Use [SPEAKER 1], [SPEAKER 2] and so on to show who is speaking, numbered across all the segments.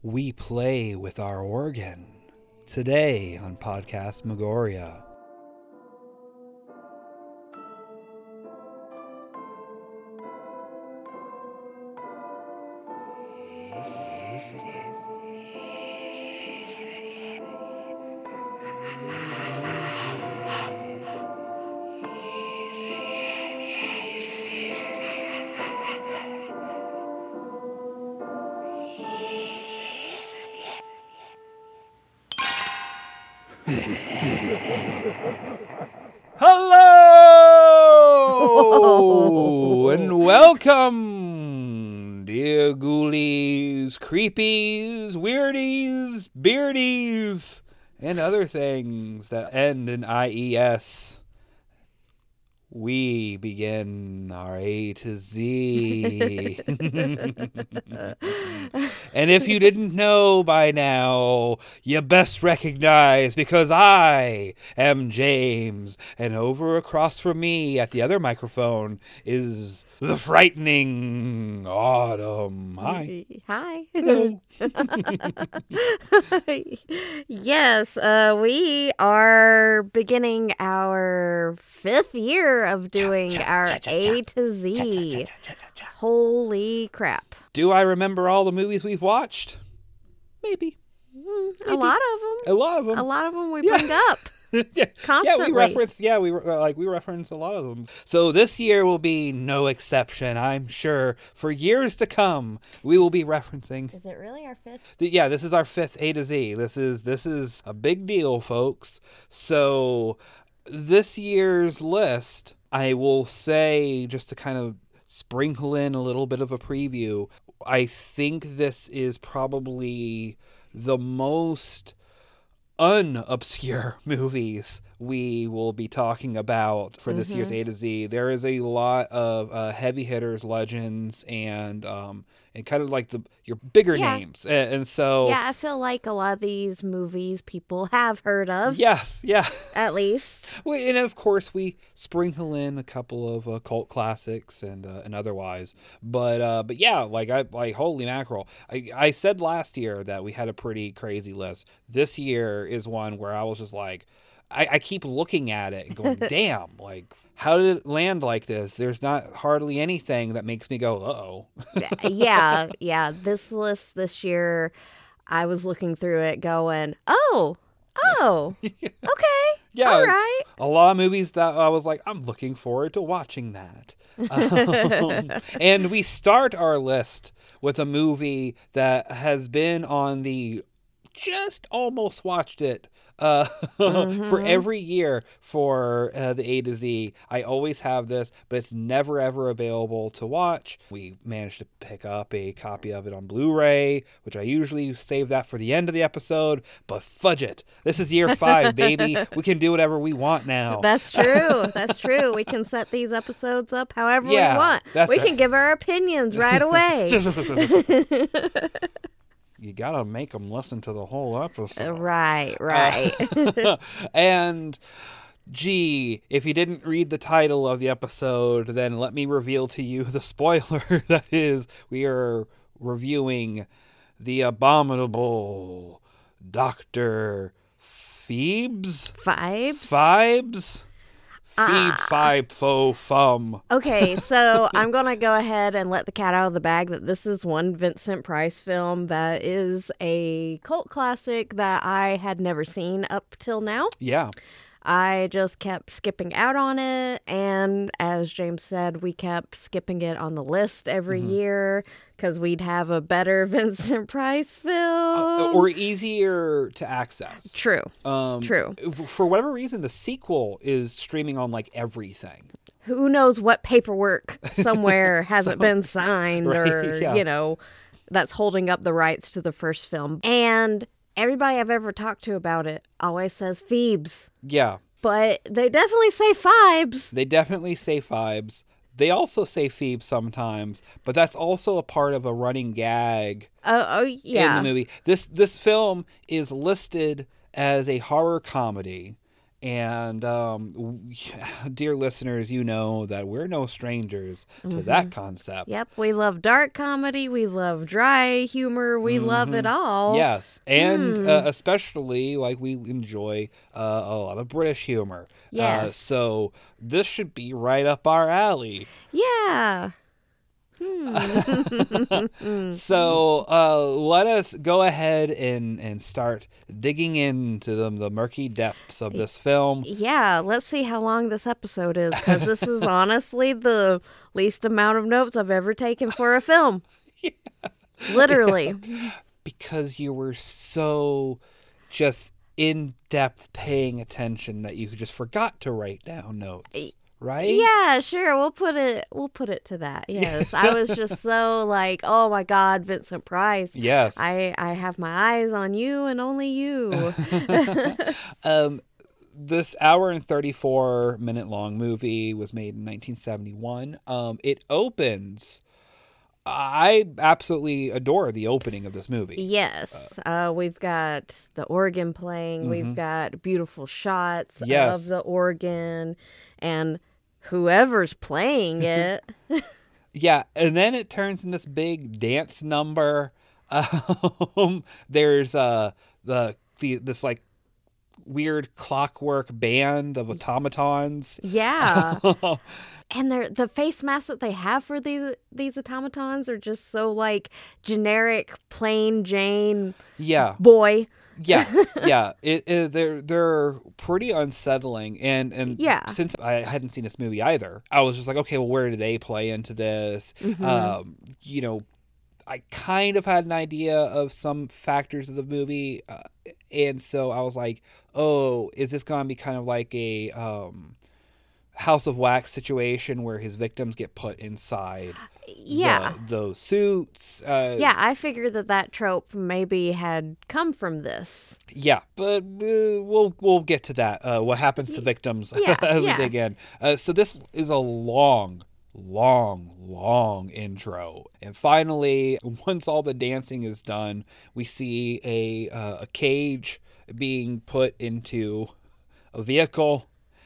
[SPEAKER 1] We play with our organ. Today on Podcast Magoria. Hello and welcome, dear ghoulies, creepies, weirdies, beardies, and other things that end in IES. We begin our A to Z. And if you didn't know by now, you best recognize because I am James. And over across from me at the other microphone is the frightening Autumn. Hi.
[SPEAKER 2] Hi.
[SPEAKER 1] Hello.
[SPEAKER 2] Yes, we are beginning our 5th year of doing our A to Z. Holy crap.
[SPEAKER 1] Do I remember all the movies we've watched? Maybe.
[SPEAKER 2] A lot of them.
[SPEAKER 1] A lot of them.
[SPEAKER 2] A lot of them we bring up.
[SPEAKER 1] Yeah,
[SPEAKER 2] Constantly.
[SPEAKER 1] we reference a lot of them. So this year will be no exception, I'm sure. For years to come, we will be referencing.
[SPEAKER 2] Is it really our 5th?
[SPEAKER 1] Yeah, this is our 5th A to Z. This is a big deal, folks. So this year's list, I will say, just to kind of sprinkle in a little bit of a preview, I think this is probably the most unobscure movies we will be talking about for this year's A to Z. There is a lot of heavy hitters, legends, and kind of like your bigger names, and so
[SPEAKER 2] I feel like a lot of these movies people have heard of.
[SPEAKER 1] Yes, yeah.
[SPEAKER 2] At least.
[SPEAKER 1] And of course, we sprinkle in a couple of cult classics and otherwise. But yeah, like holy mackerel! I said last year that we had a pretty crazy list. This year is one where I was just like, I keep looking at it and going, damn, like, how did it land like this? There's not hardly anything that makes me go, uh-oh.
[SPEAKER 2] Yeah. This list this year, I was looking through it going, oh, okay.
[SPEAKER 1] Yeah,
[SPEAKER 2] all right.
[SPEAKER 1] A lot of movies that I was like, I'm looking forward to watching that. And we start our list with a movie that has been on the just almost watched it for every year for the A to Z. I always have this, but it's never ever available to watch. We managed to pick up a copy of it on Blu-ray, which I usually save that for the end of the episode, but fudge it. This is year 5, baby. We can do whatever we want now.
[SPEAKER 2] That's true. That's true. We can set these episodes up however we want. We can give our opinions right away.
[SPEAKER 1] You gotta make them listen to the whole episode.
[SPEAKER 2] Right.
[SPEAKER 1] And, gee, if you didn't read the title of the episode, then let me reveal to you the spoiler. That is, we are reviewing the abominable Dr. Phoebes?
[SPEAKER 2] Fibes?
[SPEAKER 1] Feed, fibe, fo, fum.
[SPEAKER 2] Okay, so I'm going to go ahead and let the cat out of the bag that this is one Vincent Price film that is a cult classic that I had never seen up till now.
[SPEAKER 1] Yeah.
[SPEAKER 2] I just kept skipping out on it, and as James said, we kept skipping it on the list every year because we'd have a better Vincent Price film.
[SPEAKER 1] Or easier to access.
[SPEAKER 2] True.
[SPEAKER 1] True. For whatever reason, the sequel is streaming on like everything.
[SPEAKER 2] Who knows what paperwork somewhere hasn't been signed or, that's holding up the rights to the first film. And everybody I've ever talked to about it always says Phoebes.
[SPEAKER 1] Yeah.
[SPEAKER 2] But they definitely say Fibes.
[SPEAKER 1] They also say Phoebe sometimes, but that's also a part of a running gag
[SPEAKER 2] yeah.
[SPEAKER 1] in the movie. This film is listed as a horror comedy, And dear listeners, you know that we're no strangers to that concept.
[SPEAKER 2] Yep, we love dark comedy, we love dry humor, we love it all.
[SPEAKER 1] Yes, and especially like we enjoy a lot of British humor.
[SPEAKER 2] Yes.
[SPEAKER 1] So this should be right up our alley.
[SPEAKER 2] Yeah.
[SPEAKER 1] So let us go ahead and start digging into the murky depths of this film.
[SPEAKER 2] Yeah, let's see how long this episode is, because this is honestly the least amount of notes I've ever taken for a film. Literally.
[SPEAKER 1] Because you were so just in-depth paying attention that you just forgot to write down notes. Right?
[SPEAKER 2] Yeah, sure. We'll put it to that. Yes. I was just so like, oh my God, Vincent Price.
[SPEAKER 1] Yes.
[SPEAKER 2] I have my eyes on you and only you.
[SPEAKER 1] This hour and 34-minute long movie was made in 1971. It opens. I absolutely adore the opening of this movie.
[SPEAKER 2] Yes. We've got the organ playing. We've got beautiful shots
[SPEAKER 1] Yes.
[SPEAKER 2] of the organ and whoever's playing it.
[SPEAKER 1] Yeah, and then it turns in this big dance number. There's this like weird clockwork band of automatons.
[SPEAKER 2] Yeah. And the face masks that they have for these automatons are just so like generic plain Jane boy.
[SPEAKER 1] Yeah. They're pretty unsettling, and
[SPEAKER 2] Yeah.
[SPEAKER 1] since I hadn't seen this movie either, I was just like, okay, well, where do they play into this? I kind of had an idea of some factors of the movie, and so I was like, oh, is this going to be kind of like a House of Wax situation where his victims get put inside those suits?
[SPEAKER 2] I figured that trope maybe had come from this.
[SPEAKER 1] Yeah, but we'll get to that. What happens to victims as we dig in. So this is a long intro, and finally, once all the dancing is done, we see a cage being put into a vehicle.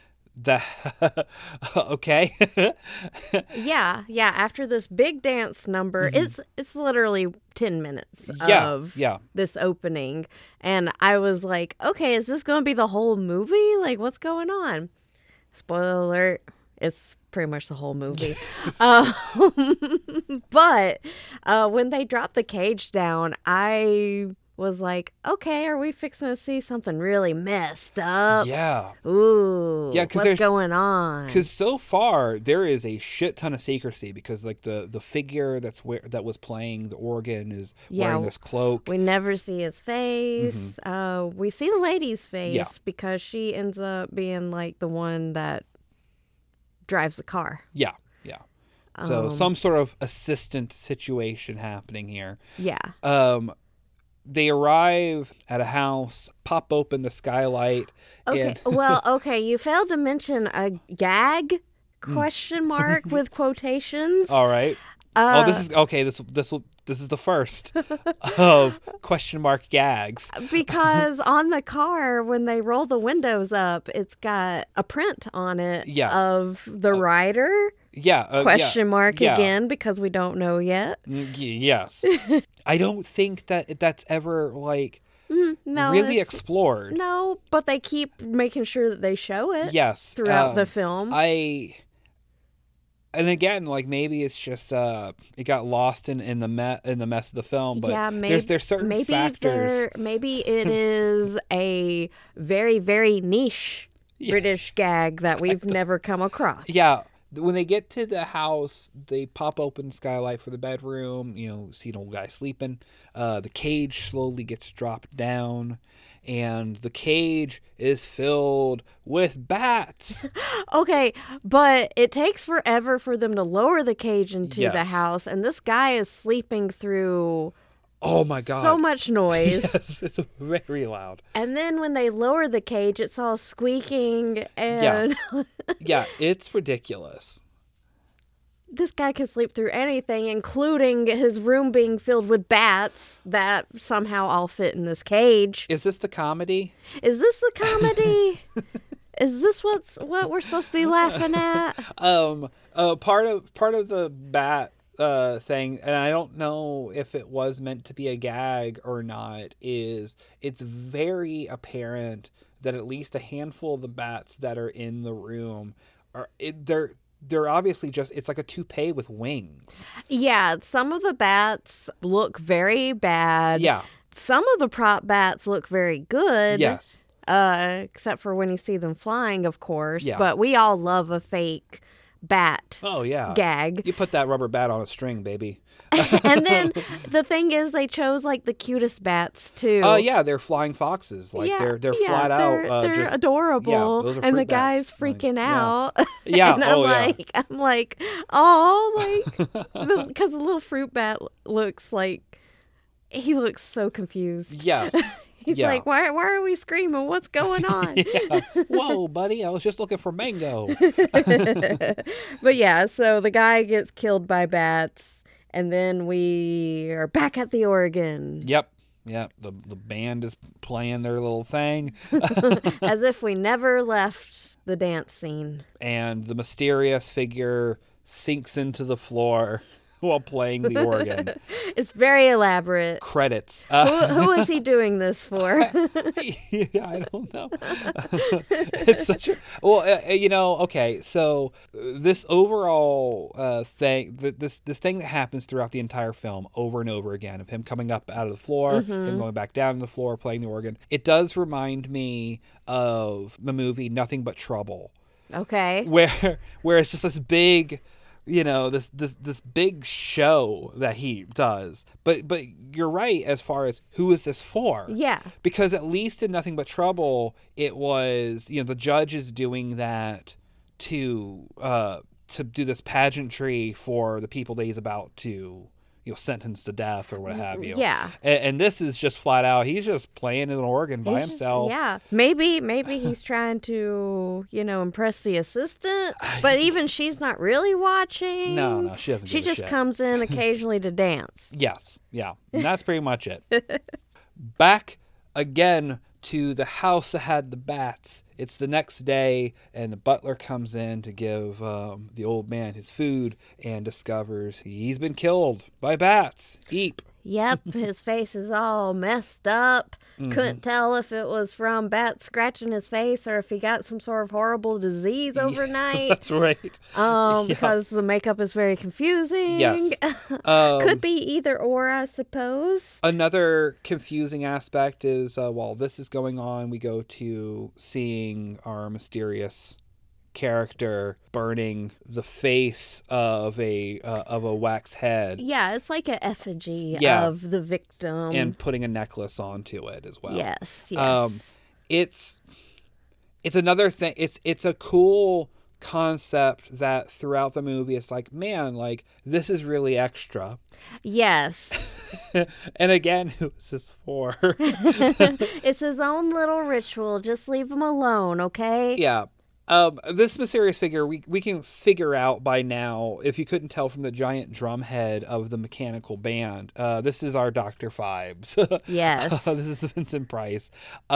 [SPEAKER 1] Okay.
[SPEAKER 2] yeah after this big dance number, it's literally 10 minutes of this opening, and I was like, okay, is this gonna be the whole movie? Like, what's going on? Spoiler alert, it's pretty much the whole movie. But when they dropped the cage down, I was like, okay, are we fixing to see something really messed up?
[SPEAKER 1] Yeah.
[SPEAKER 2] Ooh. Yeah, what's going on?
[SPEAKER 1] Because so far there is a shit ton of secrecy, because like the figure that was playing the organ is wearing this cloak.
[SPEAKER 2] We never see his face. We see the lady's face because she ends up being like the one that drives the car. Yeah. So some sort of assistant situation happening here. Yeah. They arrive at a house, pop open the skylight. Okay. Okay. You failed to mention a gag ? With quotations.
[SPEAKER 1] All right. This is okay. This is the first of question mark gags.
[SPEAKER 2] Because on the car, when they roll the windows up, it's got a print on it of the rider. Question mark again, because we don't know yet.
[SPEAKER 1] Yes. I don't think that's ever like really explored.
[SPEAKER 2] No, but they keep making sure that they show it.
[SPEAKER 1] Yes.
[SPEAKER 2] Throughout the film.
[SPEAKER 1] And again, like maybe it's just it got lost in the mess of the film. But there's certain factors.
[SPEAKER 2] Maybe it is a very, very niche British gag that we've never come across.
[SPEAKER 1] Yeah. When they get to the house, they pop open skylight for the bedroom, see an old guy sleeping. The cage slowly gets dropped down, and the cage is filled with bats.
[SPEAKER 2] Okay, but it takes forever for them to lower the cage into the house, and this guy is sleeping through...
[SPEAKER 1] Oh my God.
[SPEAKER 2] So much noise.
[SPEAKER 1] Yes, it's very loud.
[SPEAKER 2] And then when they lower the cage, it's all squeaking and...
[SPEAKER 1] Yeah, it's ridiculous.
[SPEAKER 2] This guy can sleep through anything, including his room being filled with bats that somehow all fit in this cage.
[SPEAKER 1] Is this the comedy?
[SPEAKER 2] Is this the comedy? Is this what we're supposed to be laughing at?
[SPEAKER 1] Part of the bat thing, and I don't know if it was meant to be a gag or not, is it's very apparent that at least a handful of the bats that are in the room they're obviously just, it's like a toupee with wings.
[SPEAKER 2] Yeah, some of the bats look very bad.
[SPEAKER 1] Yeah.
[SPEAKER 2] Some of the prop bats look very good.
[SPEAKER 1] Yes.
[SPEAKER 2] Except for when you see them flying, of course.
[SPEAKER 1] Yeah.
[SPEAKER 2] But we all love a fake bat gag.
[SPEAKER 1] You put that rubber bat on a string, baby.
[SPEAKER 2] And then the thing is, they chose like the cutest bats too.
[SPEAKER 1] Yeah, they're flying foxes. Like they're flat out.
[SPEAKER 2] They're
[SPEAKER 1] just
[SPEAKER 2] adorable.
[SPEAKER 1] Yeah, those are
[SPEAKER 2] and the
[SPEAKER 1] fruit bats.
[SPEAKER 2] guy's freaking out.
[SPEAKER 1] Yeah.
[SPEAKER 2] And I'm like, oh, like, because the little fruit bat looks like, he looks so confused.
[SPEAKER 1] Yes.
[SPEAKER 2] He's like, why are we screaming? What's going on?
[SPEAKER 1] Yeah. Whoa, buddy, I was just looking for mango.
[SPEAKER 2] But yeah, so the guy gets killed by bats, and then we are back at the organ.
[SPEAKER 1] Yep. The band is playing their little thing.
[SPEAKER 2] As if we never left the dance scene.
[SPEAKER 1] And the mysterious figure sinks into the floor while playing the organ.
[SPEAKER 2] It's very elaborate.
[SPEAKER 1] Credits.
[SPEAKER 2] Who is he doing this for?
[SPEAKER 1] Yeah, I don't know. It's such a... Well, okay, so this overall thing, this thing that happens throughout the entire film over and over again, of him coming up out of the floor, him going back down to the floor, playing the organ, it does remind me of the movie Nothing But Trouble.
[SPEAKER 2] Okay.
[SPEAKER 1] Where it's just this big... this big show that he does. But you're right as far as who is this for?
[SPEAKER 2] Yeah.
[SPEAKER 1] Because at least in Nothing But Trouble, it was, the judge is doing that to do this pageantry for the people that he's about to, sentenced to death or what have you.
[SPEAKER 2] Yeah.
[SPEAKER 1] And this is just flat out, he's just playing an organ by himself.
[SPEAKER 2] Yeah. Maybe he's trying to, impress the assistant, but even she's not really watching.
[SPEAKER 1] No, she doesn't
[SPEAKER 2] She
[SPEAKER 1] give a
[SPEAKER 2] just
[SPEAKER 1] shit.
[SPEAKER 2] comes in occasionally to dance.
[SPEAKER 1] Yes. Yeah. And that's pretty much it. Back again to the house that had the bats. It's the next day, and the butler comes in to give the old man his food and discovers he's been killed by bats. Eep.
[SPEAKER 2] Yep, his face is all messed up. Couldn't tell if it was from bats scratching his face or if he got some sort of horrible disease overnight.
[SPEAKER 1] That's right.
[SPEAKER 2] Because the makeup is very confusing.
[SPEAKER 1] Yes.
[SPEAKER 2] Could be either or, I suppose.
[SPEAKER 1] Another confusing aspect is while this is going on, we go to seeing our mysterious character burning the face of a wax head.
[SPEAKER 2] Yeah, it's like an effigy of the victim.
[SPEAKER 1] And putting a necklace onto it as well.
[SPEAKER 2] Yes.
[SPEAKER 1] It's another thing. It's a cool concept that throughout the movie it's like, man, like this is really extra.
[SPEAKER 2] Yes.
[SPEAKER 1] And again, who is this for?
[SPEAKER 2] It's his own little ritual. Just leave him alone, okay?
[SPEAKER 1] Yeah. This mysterious figure, we can figure out by now, if you couldn't tell from the giant drum head of the mechanical band, this is our Dr. Phibes.
[SPEAKER 2] Yes.
[SPEAKER 1] This is Vincent Price.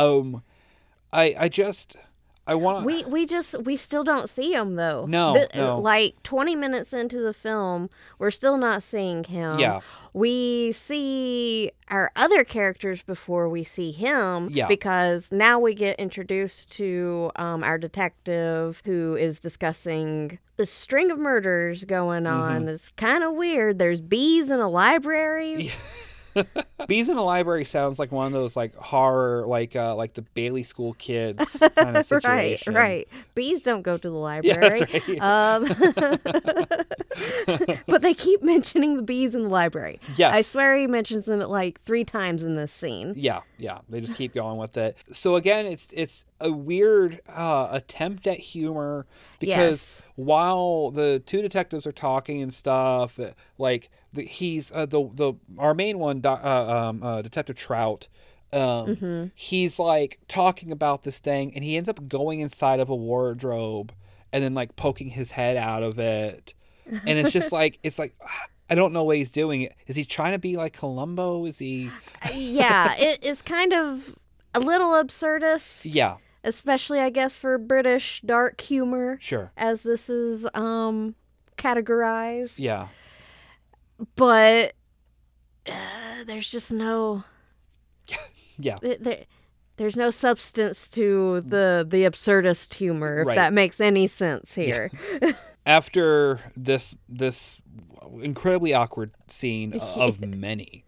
[SPEAKER 1] We
[SPEAKER 2] still don't see him though.
[SPEAKER 1] No.
[SPEAKER 2] Like 20 minutes into the film, we're still not seeing him.
[SPEAKER 1] Yeah.
[SPEAKER 2] We see our other characters before we see him.
[SPEAKER 1] Yeah.
[SPEAKER 2] Because now we get introduced to our detective who is discussing the string of murders going on. It's kind of weird. There's bees in a library.
[SPEAKER 1] Yeah. Bees in a library sounds like one of those like horror, like the Bailey School Kids kind of situation.
[SPEAKER 2] Right. Bees don't go to the library.
[SPEAKER 1] Yeah, that's right.
[SPEAKER 2] But they keep mentioning the bees in the library.
[SPEAKER 1] Yes.
[SPEAKER 2] I swear he mentions them like 3 times in this scene.
[SPEAKER 1] Yeah. They just keep going with it. So again, it's a weird attempt at humor because while the 2 detectives are talking and stuff, like he's our main one, Detective Trout. He's like talking about this thing, and he ends up going inside of a wardrobe and then like poking his head out of it, and it's just like I don't know what he's doing. Is he trying to be like Columbo? Is he?
[SPEAKER 2] Yeah, it's kind of a little absurdist.
[SPEAKER 1] Yeah.
[SPEAKER 2] especially I guess for British dark humor.
[SPEAKER 1] Sure.
[SPEAKER 2] As this is categorized.
[SPEAKER 1] Yeah.
[SPEAKER 2] But there's just no
[SPEAKER 1] Yeah.
[SPEAKER 2] There's no substance to the absurdist humor, if
[SPEAKER 1] Right.
[SPEAKER 2] that makes any sense here.
[SPEAKER 1] Yeah. After this incredibly awkward scene of many.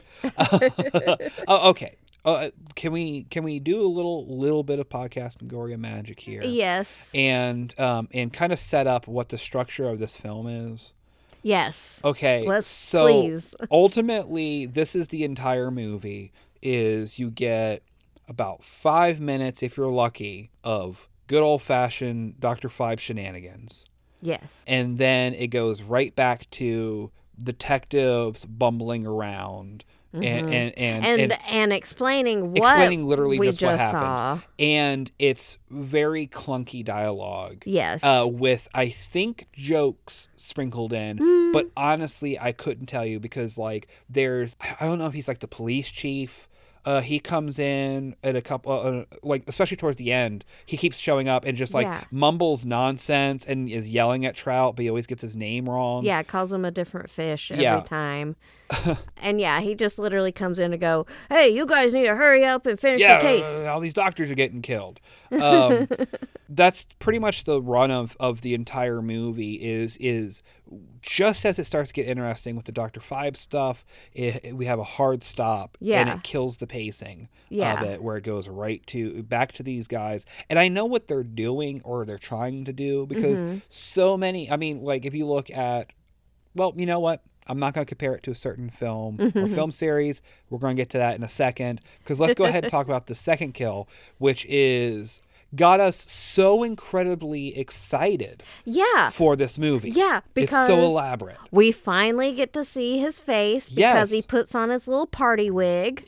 [SPEAKER 1] Okay. Can we do a little bit of podcast Megoria magic here?
[SPEAKER 2] Yes.
[SPEAKER 1] And kind of set up what the structure of this film is.
[SPEAKER 2] Yes.
[SPEAKER 1] Okay. So
[SPEAKER 2] please.
[SPEAKER 1] ultimately, this is the entire movie. Is you get about 5 minutes, if you're lucky, of good old fashioned Dr. Five shenanigans.
[SPEAKER 2] Yes.
[SPEAKER 1] And then it goes right back to detectives bumbling around.
[SPEAKER 2] And explaining
[SPEAKER 1] literally
[SPEAKER 2] we
[SPEAKER 1] just what happened.
[SPEAKER 2] saw.
[SPEAKER 1] And it's very clunky dialogue.
[SPEAKER 2] Yes.
[SPEAKER 1] With, I think, jokes sprinkled in. But honestly, I couldn't tell you because, like, I don't know if he's like the police chief. He comes in at a couple, like, especially towards the end, he keeps showing up and just, like, mumbles nonsense and is yelling at Trout, but he always gets his name wrong.
[SPEAKER 2] Yeah, calls him a different fish every time. And he just literally comes in to go, hey, you guys need to hurry up and finish the case.
[SPEAKER 1] All these doctors are getting killed. That's pretty much the run of the entire movie is just as it starts to get interesting with the Dr. Five stuff, we have a hard stop and it kills the pacing of it, where it goes back to these guys. And I know what they're doing or they're trying to do because so many, I mean, like if you look at, well, you know what? I'm not going to compare it to a certain film or film series. We're going to get to that in a second because let's go ahead and talk about the second kill, which got us so incredibly excited for this movie.
[SPEAKER 2] Yeah, because
[SPEAKER 1] it's so elaborate.
[SPEAKER 2] We finally get to see his face because he puts on his little party wig.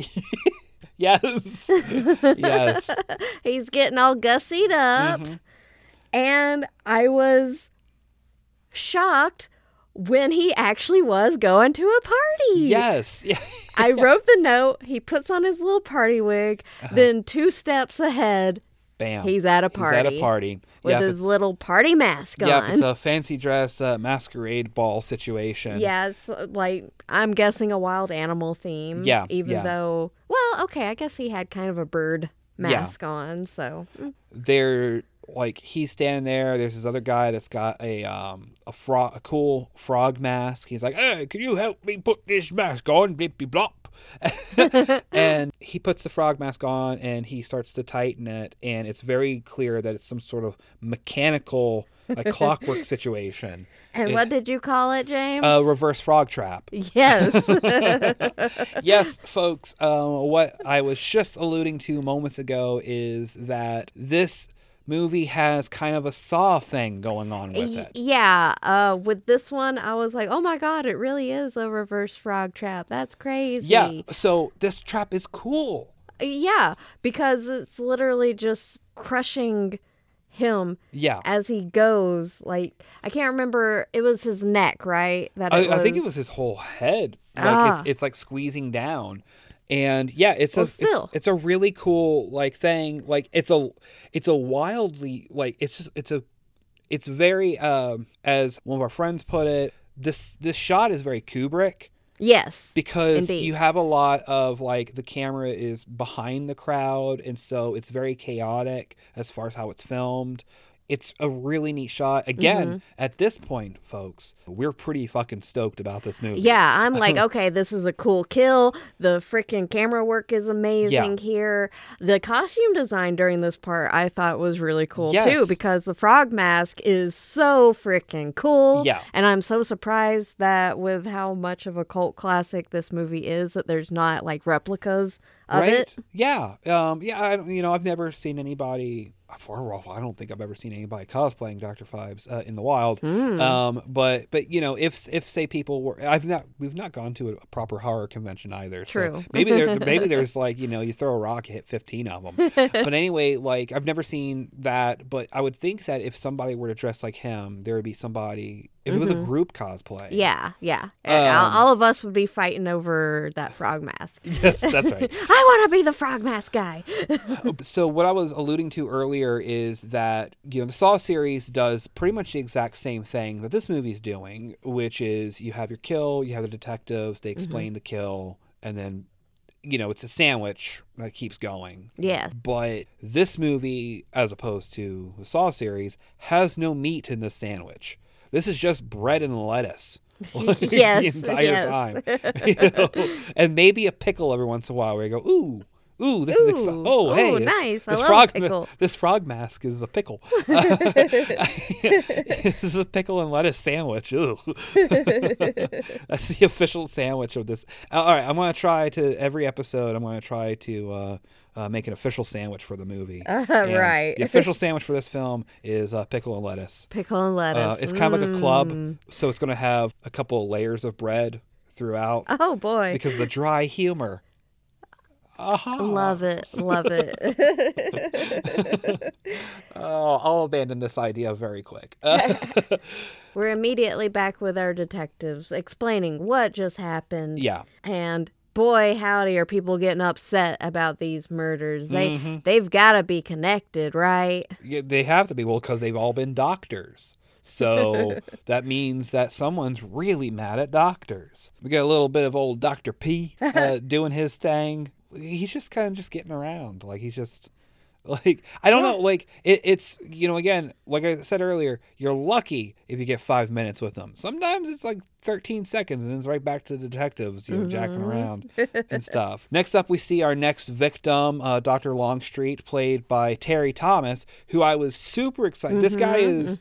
[SPEAKER 1] Yes. Yes.
[SPEAKER 2] He's getting all gussied up. And I was shocked when he actually was going to a party.
[SPEAKER 1] Yes.
[SPEAKER 2] I wrote the note. He puts on his little party wig. Then 2 steps ahead,
[SPEAKER 1] bam,
[SPEAKER 2] he's at a party.
[SPEAKER 1] He's at a party.
[SPEAKER 2] With his little party mask on.
[SPEAKER 1] Yeah, it's a fancy dress masquerade ball situation.
[SPEAKER 2] Yeah, it's like, I'm guessing a wild animal theme.
[SPEAKER 1] Yeah.
[SPEAKER 2] Even though, well, okay, I guess he had kind of a bird mask on, so.
[SPEAKER 1] Like, he's standing there. There's this other guy that's got a cool frog mask. He's like, hey, can you help me put this mask on? Blippy blop. And he puts the frog mask on and he starts to tighten it. And it's very clear that it's some sort of mechanical, like clockwork situation.
[SPEAKER 2] And what did you call it, James?
[SPEAKER 1] Reverse frog trap.
[SPEAKER 2] Yes.
[SPEAKER 1] Yes, folks. What I was just alluding to moments ago is that this movie has kind of a Saw thing going on with it.
[SPEAKER 2] Yeah. With this one, I was like, oh my God, it really is a reverse frog trap. That's crazy.
[SPEAKER 1] Yeah. So this trap is cool.
[SPEAKER 2] Yeah. Because it's literally just crushing him as he goes. Like, I can't remember. It was his neck, right?
[SPEAKER 1] I think it was his whole head. Like it's like squeezing down. And it's a really cool like thing. Like it's a wildly like it's very as one of our friends put it, this shot is very Kubrick.
[SPEAKER 2] Yes.
[SPEAKER 1] Because
[SPEAKER 2] indeed.
[SPEAKER 1] You have a lot of like the camera is behind the crowd and so it's very chaotic as far as how it's filmed. It's a really neat shot. Again, at this point, folks, we're pretty fucking stoked about this movie.
[SPEAKER 2] Yeah, I'm like, okay, this is a cool kill. The freaking camera work is amazing here. The costume design during this part I thought was really cool too, because the frog mask is so freaking cool.
[SPEAKER 1] Yeah.
[SPEAKER 2] And I'm so surprised that with how much of a cult classic this movie is, that there's not like replicas of it.
[SPEAKER 1] Yeah. I've never seen anybody. I don't think I've ever seen anybody cosplaying Dr. Fives in the wild. But if say people were, we've not gone to a proper horror convention either.
[SPEAKER 2] True.
[SPEAKER 1] So maybe there's like you throw a rock, hit 15 of them. But anyway, like I've never seen that. But I would think that if somebody were to dress like him, there would be somebody if it was a group cosplay.
[SPEAKER 2] Yeah. All of us would be fighting over that frog mask.
[SPEAKER 1] Yes, that's right.
[SPEAKER 2] I want to be the frog mask guy.
[SPEAKER 1] So what I was alluding to earlier is that, the Saw series does pretty much the exact same thing that this movie's doing, which is you have your kill, you have the detectives, they explain the kill, and then, it's a sandwich that keeps going.
[SPEAKER 2] Yes.
[SPEAKER 1] But this movie, as opposed to the Saw series, has no meat in the sandwich. This is just bread and lettuce.
[SPEAKER 2] Yes,
[SPEAKER 1] the entire time. And maybe a pickle every once in a while where you go, ooh, this is exciting. Oh, hey,
[SPEAKER 2] nice.
[SPEAKER 1] This
[SPEAKER 2] I love
[SPEAKER 1] frog,
[SPEAKER 2] pickle.
[SPEAKER 1] This frog mask is a pickle. This is a pickle and lettuce sandwich. Ooh. That's the official sandwich of this. All right, I'm going to try to, every episode, I'm going to try to make an official sandwich for the movie.
[SPEAKER 2] Right.
[SPEAKER 1] The official sandwich for this film is pickle and lettuce.
[SPEAKER 2] Pickle and lettuce.
[SPEAKER 1] It's kind of like a club, so it's going to have a couple of layers of bread throughout.
[SPEAKER 2] Oh, boy.
[SPEAKER 1] Because of the dry humor.
[SPEAKER 2] Love it.
[SPEAKER 1] I'll abandon this idea very quick.
[SPEAKER 2] We're immediately back with our detectives explaining what just happened.
[SPEAKER 1] Yeah.
[SPEAKER 2] And boy, howdy, are people getting upset about these murders. They've got to be connected, right?
[SPEAKER 1] Yeah, they have to be. Well, because they've all been doctors. So that means that someone's really mad at doctors. We got a little bit of old Dr. P doing his thing. He's just kind of just getting around. Like, he's just, like, I don't know. Like, it's, again, like I said earlier, you're lucky if you get 5 minutes with them. Sometimes it's like 13 seconds and it's right back to the detectives, jacking around and stuff. Next up, we see our next victim, Dr. Longstreet, played by Terry Thomas, who I was super excited. This guy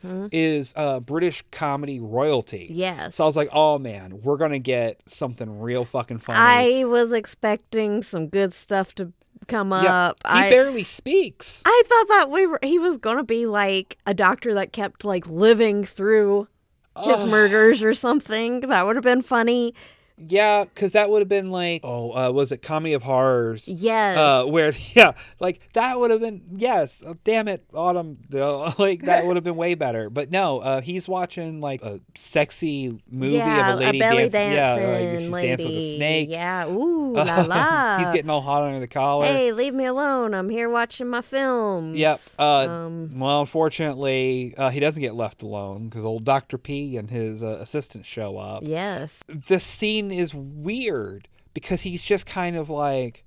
[SPEAKER 1] is British comedy royalty.
[SPEAKER 2] Yes.
[SPEAKER 1] So I was like, oh man, we're going to get something real fucking funny.
[SPEAKER 2] I was expecting some good stuff to come up.
[SPEAKER 1] He barely speaks.
[SPEAKER 2] I thought that he was going to be like a doctor that kept like living through his murders or something. That would have been funny.
[SPEAKER 1] Yeah, because that would have been like, was it Comedy of Horrors?
[SPEAKER 2] Yes.
[SPEAKER 1] Where, like, that would have been, yes. Oh, damn it, Autumn. Like, that would have been way better. But no, he's watching, like, a sexy movie of a lady dancing. Yeah, she's dancing with a snake.
[SPEAKER 2] Yeah, ooh, la la.
[SPEAKER 1] He's getting all hot under the collar.
[SPEAKER 2] Hey, leave me alone. I'm here watching my films.
[SPEAKER 1] Yep. Well, unfortunately, he doesn't get left alone because old Dr. P and his assistant show up.
[SPEAKER 2] Yes.
[SPEAKER 1] The scene is weird because he's just kind of like,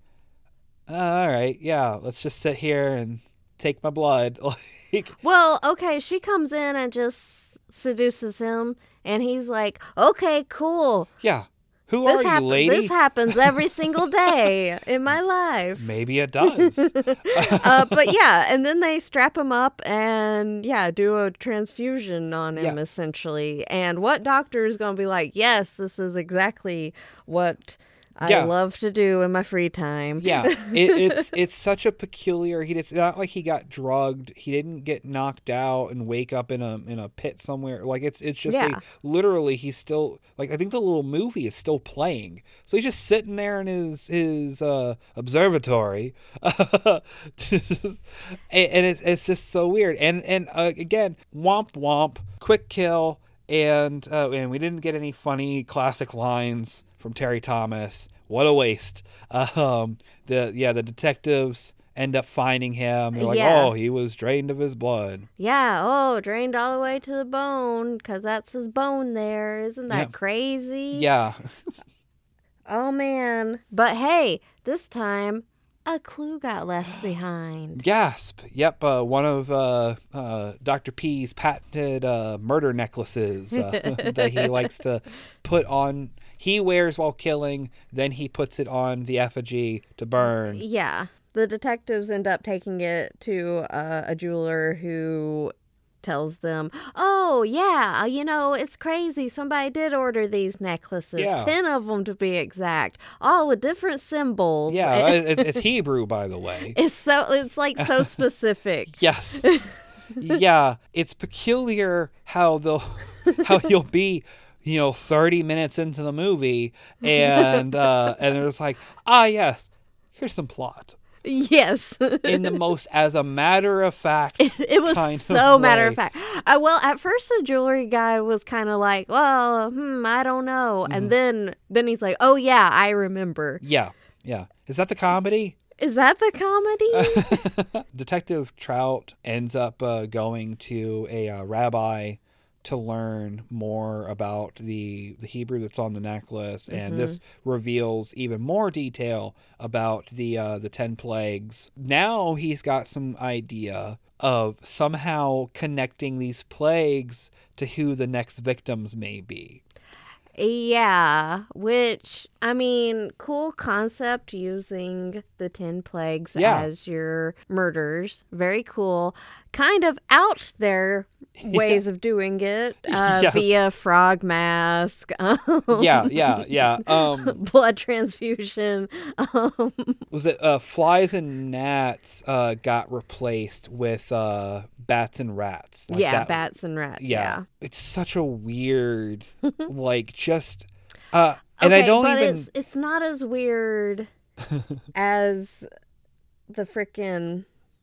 [SPEAKER 1] all right, yeah, let's just sit here and take my blood.
[SPEAKER 2] Well, okay, she comes in and just seduces him, and he's like, okay, cool.
[SPEAKER 1] Yeah. Who are you, lady?
[SPEAKER 2] This happens every single day in my life.
[SPEAKER 1] Maybe it does.
[SPEAKER 2] But yeah, and then they strap him up and do a transfusion on him essentially. And what doctor is going to be like, yes, this is exactly what I love to do in my free time.
[SPEAKER 1] Yeah, it's such a peculiar. It's not like he got drugged. He didn't get knocked out and wake up in a pit somewhere. Like it's just literally he's still like I think the little movie is still playing. So he's just sitting there in his observatory, and it's just so weird. And again, womp womp, quick kill, and we didn't get any funny classic lines from Terry Thomas. What a waste. The detectives end up finding him. They're like, oh, he was drained of his blood.
[SPEAKER 2] Yeah, drained all the way to the bone, because that's his bone there. Isn't that crazy?
[SPEAKER 1] Yeah.
[SPEAKER 2] Oh, man. But hey, this time, a clue got left behind.
[SPEAKER 1] Gasp. Yep, one of Dr. P's patented murder necklaces that he likes to put on. He wears while killing, then he puts it on the effigy to burn.
[SPEAKER 2] Yeah. The detectives end up taking it to a jeweler who tells them, oh, yeah, it's crazy. Somebody did order these necklaces. 10 of them to be exact. All with different symbols.
[SPEAKER 1] Yeah, it's Hebrew, by the way.
[SPEAKER 2] It's like so specific.
[SPEAKER 1] Yes. Yeah, it's peculiar how you'll be 30 minutes into the movie and they're just like, yes, here's some plot.
[SPEAKER 2] Yes.
[SPEAKER 1] in the most as a matter of fact.
[SPEAKER 2] It was so matter of fact. Well, at first the jewelry guy was kind of like, well, I don't know. And then he's like, oh yeah, I remember.
[SPEAKER 1] Yeah. Is that the comedy?
[SPEAKER 2] Is that the comedy?
[SPEAKER 1] Detective Trout ends up going to a rabbi to learn more about the Hebrew that's on the necklace, and this reveals even more detail about the 10 plagues. Now he's got some idea of somehow connecting these plagues to who the next victims may be.
[SPEAKER 2] Yeah, which, I mean, cool concept, using the 10 plagues as your murders. Very cool. Kind of out there ways of doing it via frog mask.
[SPEAKER 1] Yeah.
[SPEAKER 2] Blood transfusion.
[SPEAKER 1] Was it Flies and Gnats got replaced with bats and rats?
[SPEAKER 2] Bats and rats. Yeah.
[SPEAKER 1] It's such a weird, just. And I don't
[SPEAKER 2] but
[SPEAKER 1] even.
[SPEAKER 2] It's not as weird as the frickin'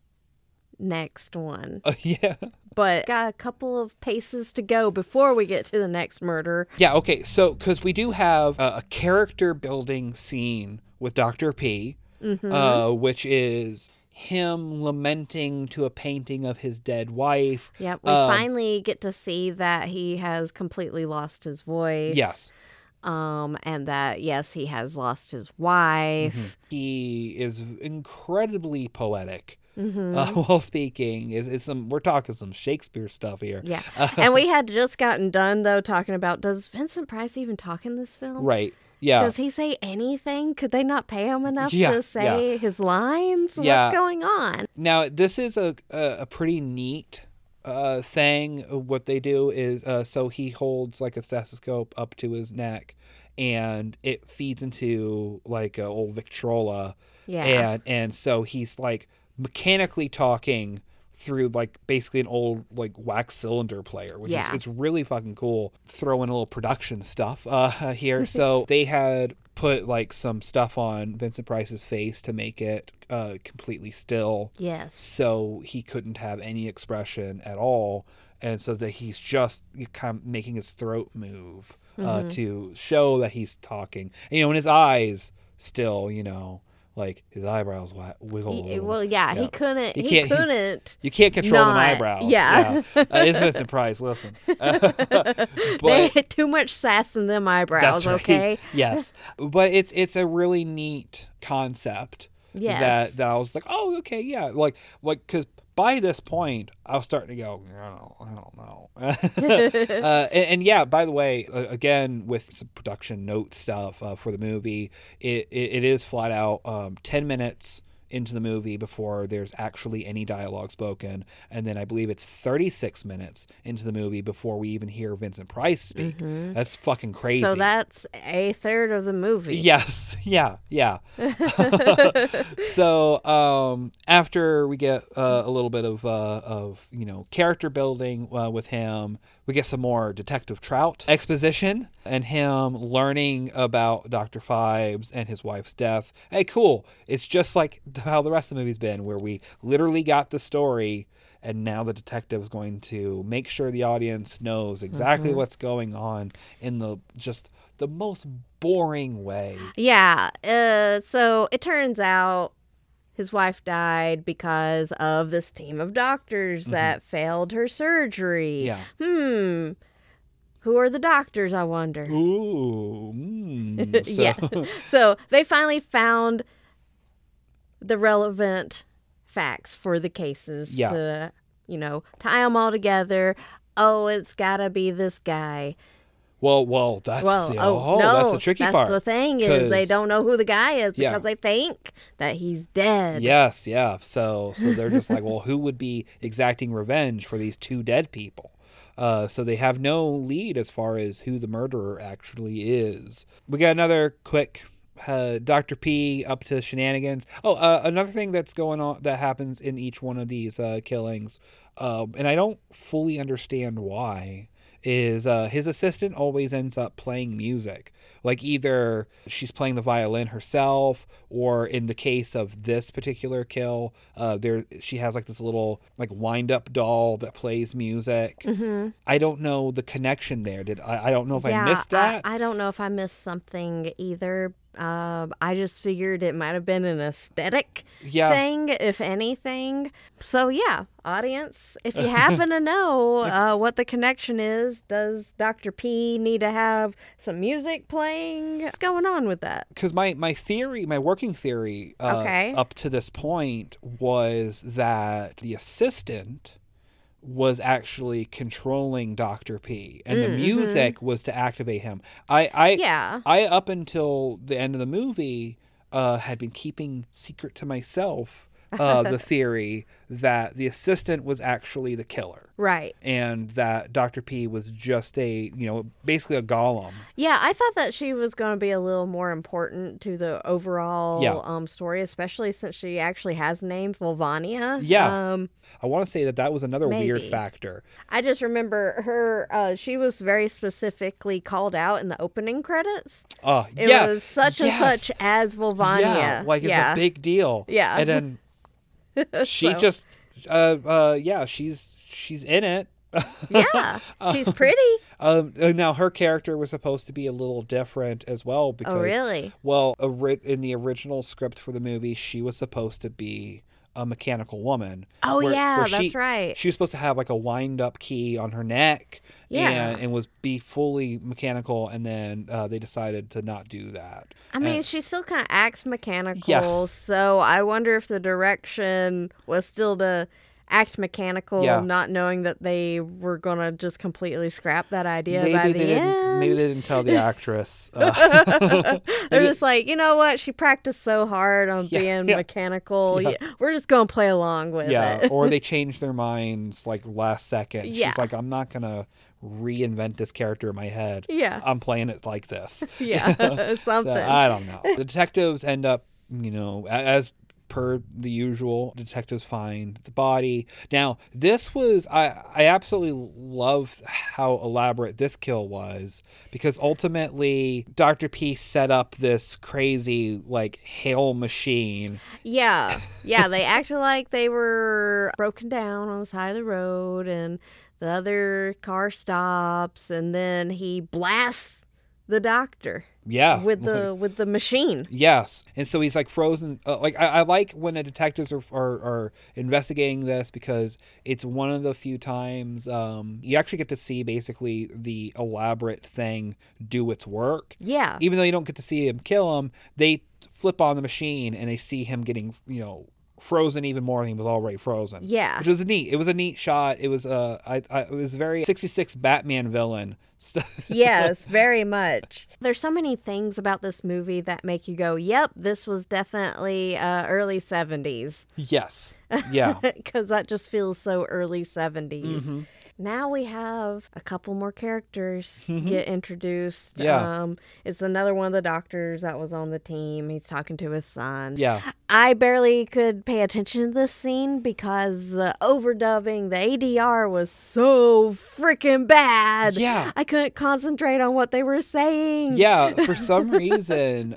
[SPEAKER 2] next one.
[SPEAKER 1] Yeah.
[SPEAKER 2] But got a couple of paces to go before we get to the next murder.
[SPEAKER 1] Yeah, okay. So, because we do have a character building scene with Dr. P, which is him lamenting to a painting of his dead wife.
[SPEAKER 2] Yep, we finally get to see that he has completely lost his voice.
[SPEAKER 1] Yes.
[SPEAKER 2] And that, yes, he has lost his wife.
[SPEAKER 1] He is incredibly poetic. While speaking, we're talking some Shakespeare stuff here.
[SPEAKER 2] Yeah, and we had just gotten done though talking about, does Vincent Price even talk in this film?
[SPEAKER 1] Right. Yeah.
[SPEAKER 2] Does he say anything? Could they not pay him enough to say his lines?
[SPEAKER 1] Yeah.
[SPEAKER 2] What's going on?
[SPEAKER 1] Now, this is a pretty neat thing. What they do is so he holds like a stethoscope up to his neck, and it feeds into like an old Victrola.
[SPEAKER 2] Yeah.
[SPEAKER 1] And so he's like mechanically talking through like basically an old like wax cylinder player, which is it's really fucking cool. Throw in a little production stuff here. So they had put like some stuff on Vincent Price's face to make it completely still.
[SPEAKER 2] Yes.
[SPEAKER 1] So he couldn't have any expression at all, and so that he's just kind of making his throat move to show that he's talking. And, and his eyes still, like his eyebrows wiggle a little.
[SPEAKER 2] Well, yeah, he couldn't.
[SPEAKER 1] You can't control them eyebrows.
[SPEAKER 2] Yeah.
[SPEAKER 1] It's Vincent Price. Listen, but
[SPEAKER 2] they had too much sass in them eyebrows.
[SPEAKER 1] That's right.
[SPEAKER 2] Okay.
[SPEAKER 1] Yes, but it's a really neat concept.
[SPEAKER 2] Yes.
[SPEAKER 1] That I was like, oh, okay, yeah, like because by this point I was starting to go, I don't know. And yeah, by the way, again with some production note stuff for the movie, it is flat out 10 minutes into the movie before there's actually any dialogue spoken, and then I believe it's 36 minutes into the movie before we even hear Vincent Price speak. That's fucking crazy.
[SPEAKER 2] So that's a third of the movie.
[SPEAKER 1] Yes. Yeah. So after we get a little bit of character building with him, we get some more Detective Trout exposition and him learning about Dr. Phibes and his wife's death. Hey, cool. It's just like how the rest of the movie's been, where we literally got the story, and now the detective is going to make sure the audience knows exactly what's going on in the most boring way.
[SPEAKER 2] Yeah. So it turns out his wife died because of this team of doctors that failed her surgery.
[SPEAKER 1] Yeah.
[SPEAKER 2] Who are the doctors, I wonder?
[SPEAKER 1] Ooh.
[SPEAKER 2] Yeah. So they finally found the relevant facts for the cases to, tie them all together. Oh, it's got to be this guy.
[SPEAKER 1] Well, that's the tricky part.
[SPEAKER 2] That's the thing, is they don't know who the guy is because they think that he's dead.
[SPEAKER 1] Yes, yeah. So they're just like, well, who would be exacting revenge for these two dead people? So they have no lead as far as who the murderer actually is. We got another quick Dr. P up to shenanigans. Another thing that's going on that happens in each one of these killings, and I don't fully understand why, is his assistant always ends up playing music. Like either she's playing the violin herself, or in the case of this particular kill, she has like this little like wind-up doll that plays music.
[SPEAKER 2] Mm-hmm.
[SPEAKER 1] I don't know the connection there. I don't know if I missed that.
[SPEAKER 2] I don't know if I missed something either. I just figured it might have been an aesthetic thing, if anything. So yeah, audience, if you happen to know what the connection is, does Dr. P need to have some music playing? What's going on with that?
[SPEAKER 1] Because my working theory up to this point was that the assistant was actually controlling Dr. P, and the music was to activate him. I up until the end of the movie had been keeping secret to myself the theory that the assistant was actually the killer.
[SPEAKER 2] Right.
[SPEAKER 1] And that Dr. P was just basically a golem.
[SPEAKER 2] Yeah, I thought that she was going to be a little more important to the overall story, especially since she actually has a name, Volvania.
[SPEAKER 1] Yeah. I want to say that was another weird factor.
[SPEAKER 2] I just remember her, she was very specifically called out in the opening credits. It was such and such as Volvania.
[SPEAKER 1] Yeah, like it's a big deal.
[SPEAKER 2] Yeah.
[SPEAKER 1] And then she just, she's in it.
[SPEAKER 2] Yeah, she's pretty.
[SPEAKER 1] Now her character was supposed to be a little different as well because,
[SPEAKER 2] really?
[SPEAKER 1] Well, in the original script for the movie, she was supposed to be a mechanical woman.
[SPEAKER 2] Oh, that's right.
[SPEAKER 1] She was supposed to have like a wind-up key on her neck, and be fully mechanical, and then they decided to not do that.
[SPEAKER 2] I mean, she still kind of acts mechanical, so I wonder if the direction was still to act mechanical, not knowing that they were going to just completely scrap that idea by the end.
[SPEAKER 1] Maybe they didn't tell the actress.
[SPEAKER 2] They're just like, you know what? She practiced so hard on being mechanical. Yeah. We're just going to play along with it.
[SPEAKER 1] Or they changed their minds like last second. She's like, I'm not going to reinvent this character in my head.
[SPEAKER 2] Yeah.
[SPEAKER 1] I'm playing it like this.
[SPEAKER 2] Yeah, something.
[SPEAKER 1] So, I don't know. The detectives end up, as per the usual, detectives find the body. Now, this was, I absolutely love how elaborate this kill was, because ultimately Dr. P set up this crazy like hail machine.
[SPEAKER 2] Yeah, they acted like they were broken down on the side of the road, and the other car stops, and then he blasts the doctor.
[SPEAKER 1] Yeah,
[SPEAKER 2] with the machine.
[SPEAKER 1] Yes, and so he's like frozen. I like when the detectives are investigating this, because it's one of the few times you actually get to see basically the elaborate thing do its work.
[SPEAKER 2] Yeah,
[SPEAKER 1] even though you don't get to see him kill him, they flip on the machine and they see him getting frozen even more than he was already frozen.
[SPEAKER 2] Yeah,
[SPEAKER 1] which was neat. It was a neat shot. It was it was very 66 Batman villain.
[SPEAKER 2] Yes, very much. There's so many things about this movie that make you go, yep, this was definitely early 70s.
[SPEAKER 1] Yes. Yeah.
[SPEAKER 2] Because that just feels so early 70s. Mm-hmm. Now we have a couple more characters get introduced.
[SPEAKER 1] Yeah.
[SPEAKER 2] It's another one of the doctors that was on the team. He's talking to his son.
[SPEAKER 1] Yeah.
[SPEAKER 2] I barely could pay attention to this scene because the overdubbing, the ADR was so freaking bad.
[SPEAKER 1] Yeah.
[SPEAKER 2] I couldn't concentrate on what they were saying.
[SPEAKER 1] Yeah. For some reason,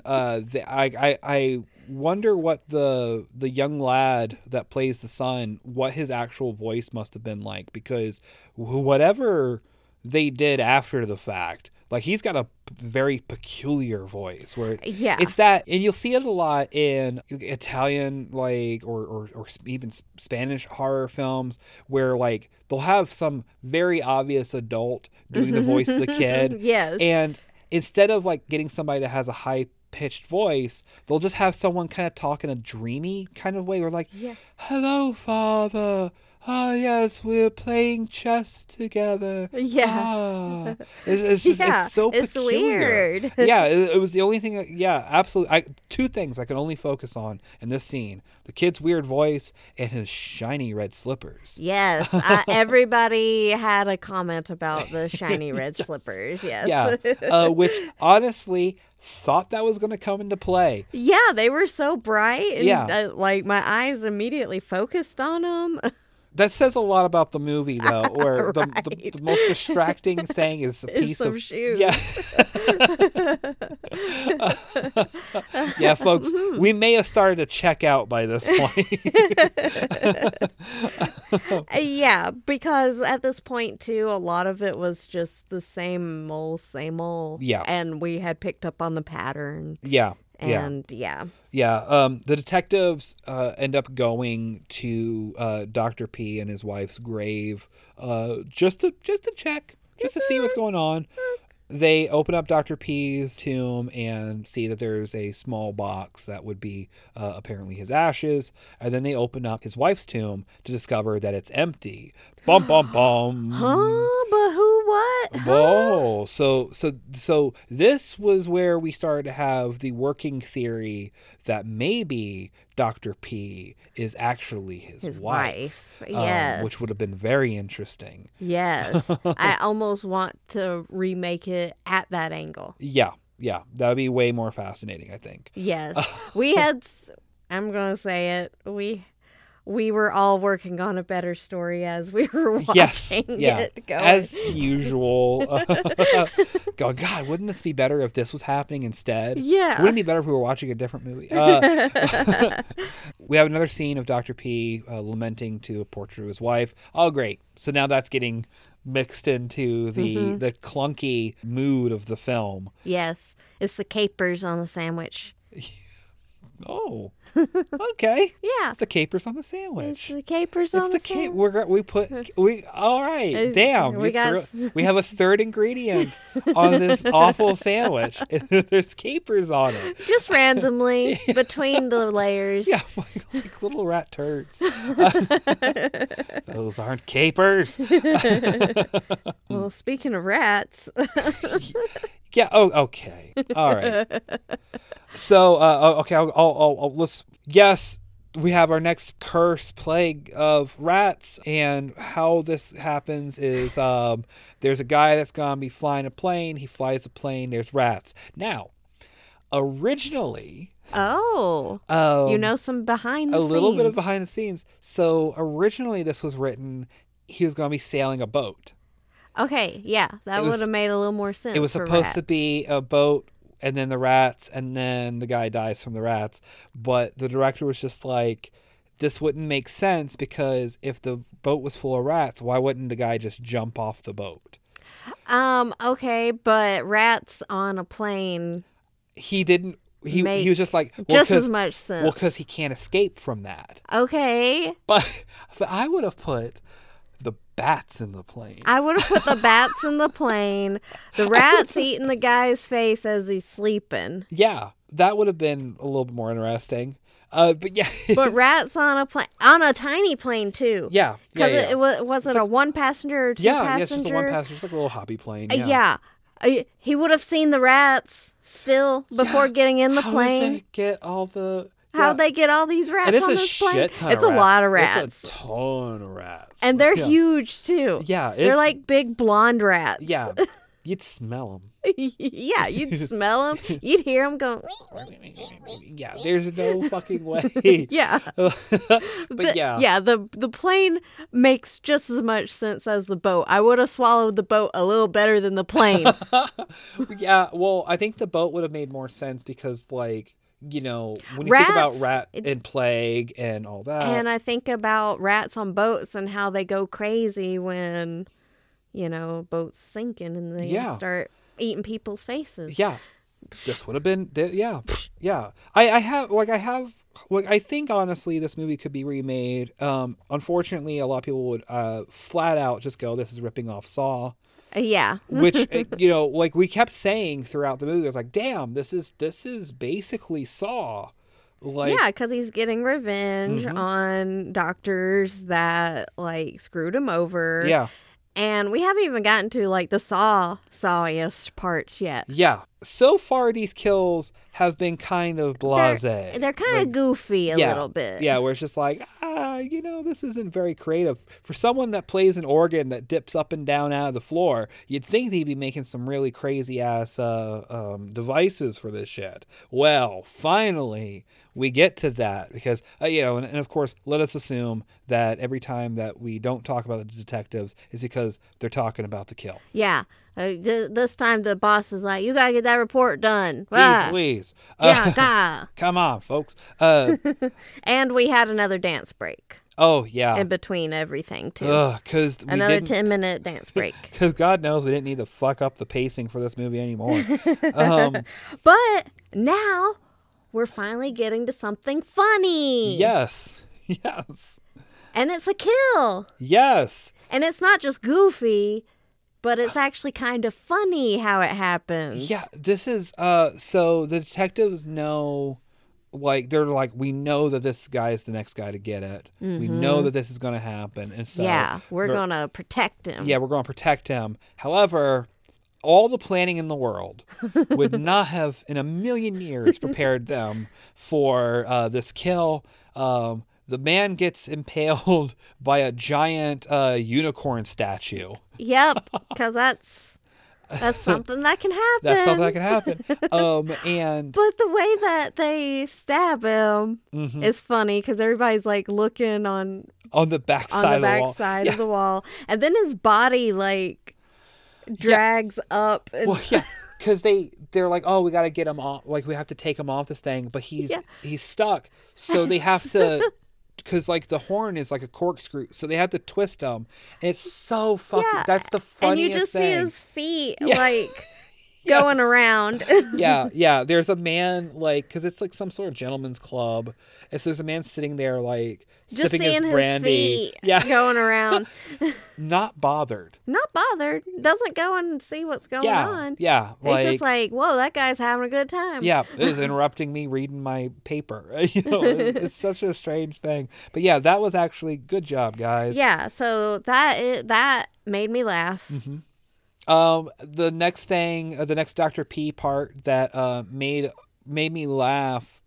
[SPEAKER 1] I wonder what the young lad that plays the son, what his actual voice must have been like, because whatever they did after the fact, like, he's got a very peculiar voice where it's that, and you'll see it a lot in Italian, like, or even Spanish horror films, where like they'll have some very obvious adult doing the voice of the kid.
[SPEAKER 2] Yes.
[SPEAKER 1] And instead of like getting somebody that has a high pitched voice, they'll just have someone kind of talk in a dreamy kind of way. They're like, hello, Father. Ah, yes, we're playing chess together.
[SPEAKER 2] Yeah.
[SPEAKER 1] It's just, it's so peculiar.
[SPEAKER 2] It's weird.
[SPEAKER 1] Yeah, it was the only thing, absolutely. Two things I can only focus on in this scene: the kid's weird voice and his shiny red slippers.
[SPEAKER 2] Yes, everybody had a comment about the shiny red slippers, yes.
[SPEAKER 1] Yeah, which honestly, thought that was going to come into play.
[SPEAKER 2] Yeah, they were so bright, and like my eyes immediately focused on them.
[SPEAKER 1] That says a lot about the movie, though, where
[SPEAKER 2] Right.
[SPEAKER 1] the most distracting thing is a piece
[SPEAKER 2] some
[SPEAKER 1] of
[SPEAKER 2] shoes.
[SPEAKER 1] Yeah. Yeah, folks, we may have started to check out by this point.
[SPEAKER 2] Yeah, because at this point too, a lot of it was just the same old, same old.
[SPEAKER 1] Yeah.
[SPEAKER 2] And we had picked up on the pattern.
[SPEAKER 1] Yeah.
[SPEAKER 2] And yeah.
[SPEAKER 1] The detectives end up going to Dr. P and his wife's grave just to check, just to see what's going on. They open up Dr. P's tomb and see that there's a small box that would be apparently his ashes. And then they open up his wife's tomb to discover that it's empty. Bum, bum, bum.
[SPEAKER 2] Huh? But who, what?
[SPEAKER 1] Whoa. So this was where we started to have the working theory that maybe Dr. P is actually his wife.
[SPEAKER 2] Yes.
[SPEAKER 1] Which would have been very interesting.
[SPEAKER 2] Yes. I almost want to remake it at that angle.
[SPEAKER 1] Yeah. That would be way more fascinating, I think.
[SPEAKER 2] Yes. We had, I'm going to say it, we were all working on a better story as we were watching it go.
[SPEAKER 1] As usual. Going, God, wouldn't this be better if this was happening instead?
[SPEAKER 2] Yeah.
[SPEAKER 1] Wouldn't it be better if we were watching a different movie? We have another scene of Dr. P lamenting to a portrait of his wife. Oh, great. So now that's getting mixed into the clunky mood of the film.
[SPEAKER 2] Yes. It's the capers on the sandwich.
[SPEAKER 1] Oh, okay.
[SPEAKER 2] Yeah.
[SPEAKER 1] It's the capers on the sandwich.
[SPEAKER 2] It's the capers on the sandwich.
[SPEAKER 1] All right. Damn.
[SPEAKER 2] We
[SPEAKER 1] we have a third ingredient on this awful sandwich. There's capers on it.
[SPEAKER 2] Just randomly between the layers.
[SPEAKER 1] Yeah, like little rat turds. Those aren't capers.
[SPEAKER 2] Well, speaking of rats.
[SPEAKER 1] Yeah. Oh, okay. All right. So, okay. Let's. Yes, we have our next curse plague of rats, and how this happens is there's a guy that's gonna be flying a plane. He flies a plane. There's rats. Now, originally.
[SPEAKER 2] Oh. Some behind the scenes.
[SPEAKER 1] A little bit of behind the scenes. So originally, this was written. He was gonna be sailing a boat.
[SPEAKER 2] Okay, yeah, that would have made a little more sense.
[SPEAKER 1] It was supposed to be a boat, and then the rats, and then the guy dies from the rats. But the director was just like, this wouldn't make sense, because if the boat was full of rats, why wouldn't the guy just jump off the boat?
[SPEAKER 2] Okay, but rats on a plane.
[SPEAKER 1] He didn't. He was just like,
[SPEAKER 2] just as much sense.
[SPEAKER 1] Well, because he can't escape from that.
[SPEAKER 2] Okay.
[SPEAKER 1] But I would have put the bats in the plane.
[SPEAKER 2] I would have put the bats in the plane. The rats eating the guy's face as he's sleeping.
[SPEAKER 1] Yeah, that would have been a little bit more interesting. But yeah.
[SPEAKER 2] But rats on a plane, on a tiny plane too.
[SPEAKER 1] Yeah.
[SPEAKER 2] Because it wasn't a one passenger or two passenger.
[SPEAKER 1] Yeah, it's just a one passenger. It's like a little hobby plane.
[SPEAKER 2] Yeah. He would have seen the rats still before getting in the plane.
[SPEAKER 1] How did they get all the...
[SPEAKER 2] How'd they get all these rats on this plane?
[SPEAKER 1] It's
[SPEAKER 2] a lot of rats.
[SPEAKER 1] It's a ton of rats.
[SPEAKER 2] And they're huge, too.
[SPEAKER 1] Yeah.
[SPEAKER 2] They're like big blonde rats.
[SPEAKER 1] Yeah. You'd smell them.
[SPEAKER 2] Yeah, you'd smell them. You'd hear them go...
[SPEAKER 1] Yeah, there's no fucking way.
[SPEAKER 2] Yeah.
[SPEAKER 1] But yeah.
[SPEAKER 2] Yeah, the plane makes just as much sense as the boat. I would have swallowed the boat a little better than the plane.
[SPEAKER 1] Yeah, well, I think the boat would have made more sense because, like... when you
[SPEAKER 2] rats,
[SPEAKER 1] think about rat and plague and all that.
[SPEAKER 2] And I think about rats on boats and how they go crazy when, boats sinking and they start eating people's faces.
[SPEAKER 1] Yeah. This would have been, yeah. I think honestly this movie could be remade. Unfortunately, a lot of people would flat out just go, this is ripping off Saw.
[SPEAKER 2] Yeah.
[SPEAKER 1] Which, like we kept saying throughout the movie, I was like, damn, this is basically Saw.
[SPEAKER 2] Yeah, because he's getting revenge on doctors that, screwed him over.
[SPEAKER 1] Yeah.
[SPEAKER 2] And we haven't even gotten to, the sawiest parts yet.
[SPEAKER 1] Yeah. So far, these kills have been kind of blasé.
[SPEAKER 2] They're kind of goofy a little bit.
[SPEAKER 1] Yeah, where it's just like, this isn't very creative. For someone that plays an organ that dips up and down out of the floor, you'd think they'd be making some really crazy-ass devices for this shit. Well, finally, we get to that because, and of course, let us assume that every time that we don't talk about the detectives is because they're talking about the kill.
[SPEAKER 2] Yeah. This time the boss is like, you gotta get that report done.
[SPEAKER 1] Please.
[SPEAKER 2] Yeah,
[SPEAKER 1] come on, folks.
[SPEAKER 2] And we had another dance break.
[SPEAKER 1] Oh, yeah.
[SPEAKER 2] In between everything, too. Another 10-minute dance break.
[SPEAKER 1] Because God knows we didn't need to fuck up the pacing for this movie anymore.
[SPEAKER 2] But now we're finally getting to something funny.
[SPEAKER 1] Yes.
[SPEAKER 2] And it's a kill.
[SPEAKER 1] Yes.
[SPEAKER 2] And it's not just goofy, but it's actually kind of funny how it happens.
[SPEAKER 1] Yeah, this is, so the detectives know, they're like, we know that this guy is the next guy to get it. Mm-hmm. We know that this is going to happen. And so
[SPEAKER 2] we're going to protect him.
[SPEAKER 1] Yeah, we're going to protect him. However, all the planning in the world would not have, in a million years, prepared them for this kill. The man gets impaled by a giant unicorn statue.
[SPEAKER 2] Yep, because that's something that can happen.
[SPEAKER 1] That's something that can happen.
[SPEAKER 2] But the way that they stab him is funny because everybody's like looking on
[SPEAKER 1] the backside
[SPEAKER 2] of the wall, and then his body drags up. And
[SPEAKER 1] well, yeah. Because they're like, oh, we got to get him off. We have to take him off this thing, but he's stuck. So they have to. Because the horn is like a corkscrew, so they have to twist him. And it's so fucking. That's the funniest thing.
[SPEAKER 2] And you just see his feet going around.
[SPEAKER 1] yeah. There's a man because it's some sort of gentleman's club, and so there's a man sitting there
[SPEAKER 2] just
[SPEAKER 1] sipping
[SPEAKER 2] seeing
[SPEAKER 1] his brandy,
[SPEAKER 2] his feet going around.
[SPEAKER 1] Not bothered.
[SPEAKER 2] Doesn't go and see what's going on.
[SPEAKER 1] Yeah.
[SPEAKER 2] It's just whoa, that guy's having a good time.
[SPEAKER 1] Yeah, it is interrupting me reading my paper. It's such a strange thing. But yeah, that was actually good job, guys.
[SPEAKER 2] Yeah, so that made me laugh.
[SPEAKER 1] Mm-hmm. The next Dr. P part that made me laugh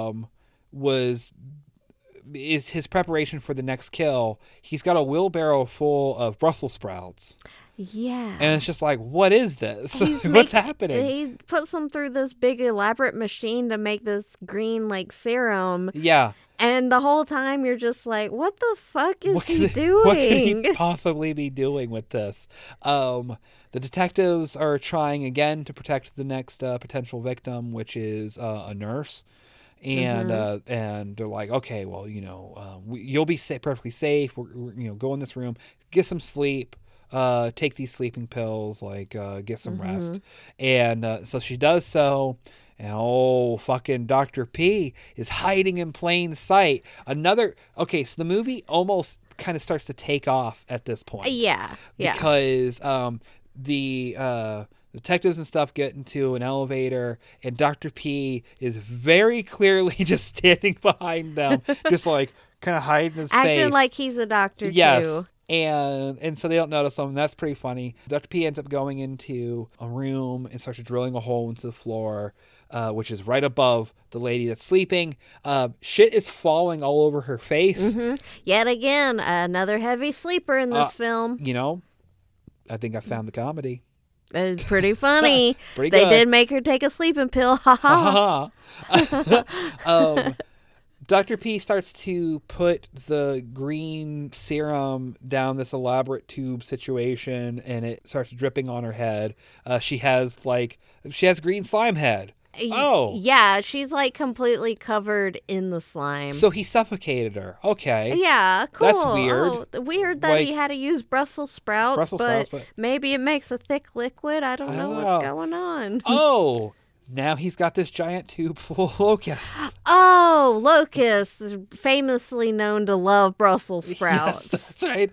[SPEAKER 1] is his preparation for the next kill. He's got a wheelbarrow full of Brussels sprouts.
[SPEAKER 2] Yeah.
[SPEAKER 1] And it's just what is this? What's happening?
[SPEAKER 2] He puts them through this big elaborate machine to make this green serum.
[SPEAKER 1] Yeah.
[SPEAKER 2] And the whole time you're just like, what the fuck is he doing?
[SPEAKER 1] What could he possibly be doing with this? The detectives are trying again to protect the next potential victim, which is a nurse. And they're like, okay, well, you'll be perfectly safe. We're go in this room, get some sleep, take these sleeping pills, get some rest. And so she does so. And fucking Dr. P is hiding in plain sight. So the movie almost kind of starts to take off at this point.
[SPEAKER 2] Yeah.
[SPEAKER 1] Because the detectives and stuff get into an elevator, and Dr. P is very clearly just standing behind them, just kind of hiding his face.
[SPEAKER 2] Acting like he's a doctor, too.
[SPEAKER 1] And so they don't notice him. That's pretty funny. Dr. P ends up going into a room and starts drilling a hole into the floor, which is right above the lady that's sleeping. Shit is falling all over her face.
[SPEAKER 2] Mm-hmm. Yet again, another heavy sleeper in this film.
[SPEAKER 1] I think I found the comedy.
[SPEAKER 2] It's pretty funny.
[SPEAKER 1] Pretty
[SPEAKER 2] they
[SPEAKER 1] good.
[SPEAKER 2] did make her take a sleeping pill. Ha ha.
[SPEAKER 1] Dr. P starts to put the green serum down this elaborate tube situation, and it starts dripping on her head. She has green slime head. Oh.
[SPEAKER 2] Yeah, she's completely covered in the slime.
[SPEAKER 1] So he suffocated her. Okay.
[SPEAKER 2] Yeah, cool.
[SPEAKER 1] That's weird.
[SPEAKER 2] Weird that he had to use Brussels sprouts, but maybe it makes a thick liquid. I don't know what's going on.
[SPEAKER 1] Oh, now he's got this giant tube full of locusts.
[SPEAKER 2] Oh, locusts, famously known to love Brussels sprouts.
[SPEAKER 1] Yes, that's right.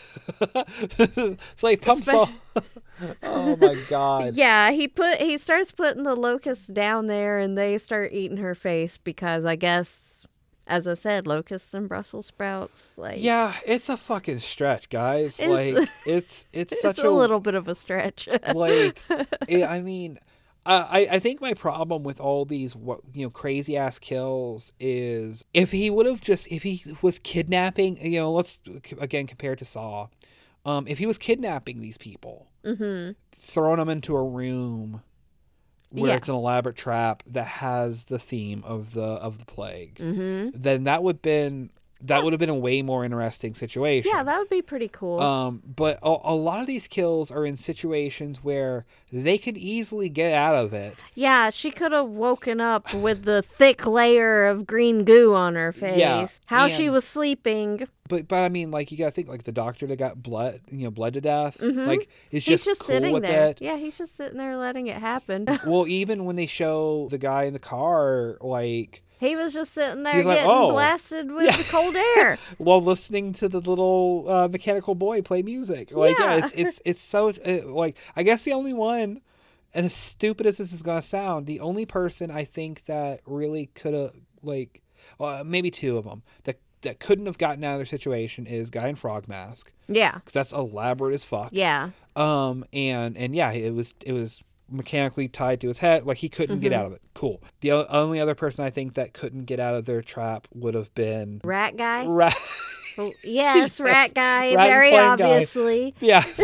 [SPEAKER 1] It's pumps all... Oh my God.
[SPEAKER 2] Yeah, he starts putting the locusts down there, and they start eating her face because I guess, as I said, locusts and Brussels sprouts.
[SPEAKER 1] Yeah, it's a fucking stretch, guys. It's such
[SPEAKER 2] a little bit of a stretch.
[SPEAKER 1] I mean, I think my problem with all these crazy ass kills is if he was kidnapping, let's again compare it to Saw, if he was kidnapping these people, throwing them into a room where it's an elaborate trap that has the theme of the plague, then that would have been a way more interesting situation.
[SPEAKER 2] Yeah, that would be pretty cool.
[SPEAKER 1] But a lot of these kills are in situations where they could easily get out of it.
[SPEAKER 2] Yeah, she could have woken up with the thick layer of green goo on her face.
[SPEAKER 1] Yeah,
[SPEAKER 2] How she was sleeping.
[SPEAKER 1] But I mean, like, you gotta think, like, the doctor that got bled to death, like, is
[SPEAKER 2] He's
[SPEAKER 1] just cool
[SPEAKER 2] sitting
[SPEAKER 1] with
[SPEAKER 2] there.
[SPEAKER 1] it.
[SPEAKER 2] Yeah, he's just sitting there letting it happen.
[SPEAKER 1] Well, even when they show the guy in the car, like,
[SPEAKER 2] he was just sitting there
[SPEAKER 1] He's like,
[SPEAKER 2] getting
[SPEAKER 1] "Oh."
[SPEAKER 2] blasted with the cold air.
[SPEAKER 1] while listening to the little mechanical boy play music. Like,
[SPEAKER 2] Yeah.
[SPEAKER 1] it's so, like, I guess the only one, and as stupid as this is gonna sound, the only person I think that really could have, like, maybe two of them, that couldn't have gotten out of their situation is Guy in Frog Mask.
[SPEAKER 2] Yeah.
[SPEAKER 1] Because that's elaborate as fuck.
[SPEAKER 2] Yeah.
[SPEAKER 1] And yeah, it was mechanically tied to his head. Like, he couldn't get out of it. Cool. The only other person I think that couldn't get out of their trap would have been
[SPEAKER 2] Rat guy?
[SPEAKER 1] Rat.
[SPEAKER 2] Yes, rat guy,
[SPEAKER 1] Rat
[SPEAKER 2] very
[SPEAKER 1] and Plain Guy.
[SPEAKER 2] obviously.
[SPEAKER 1] Yes.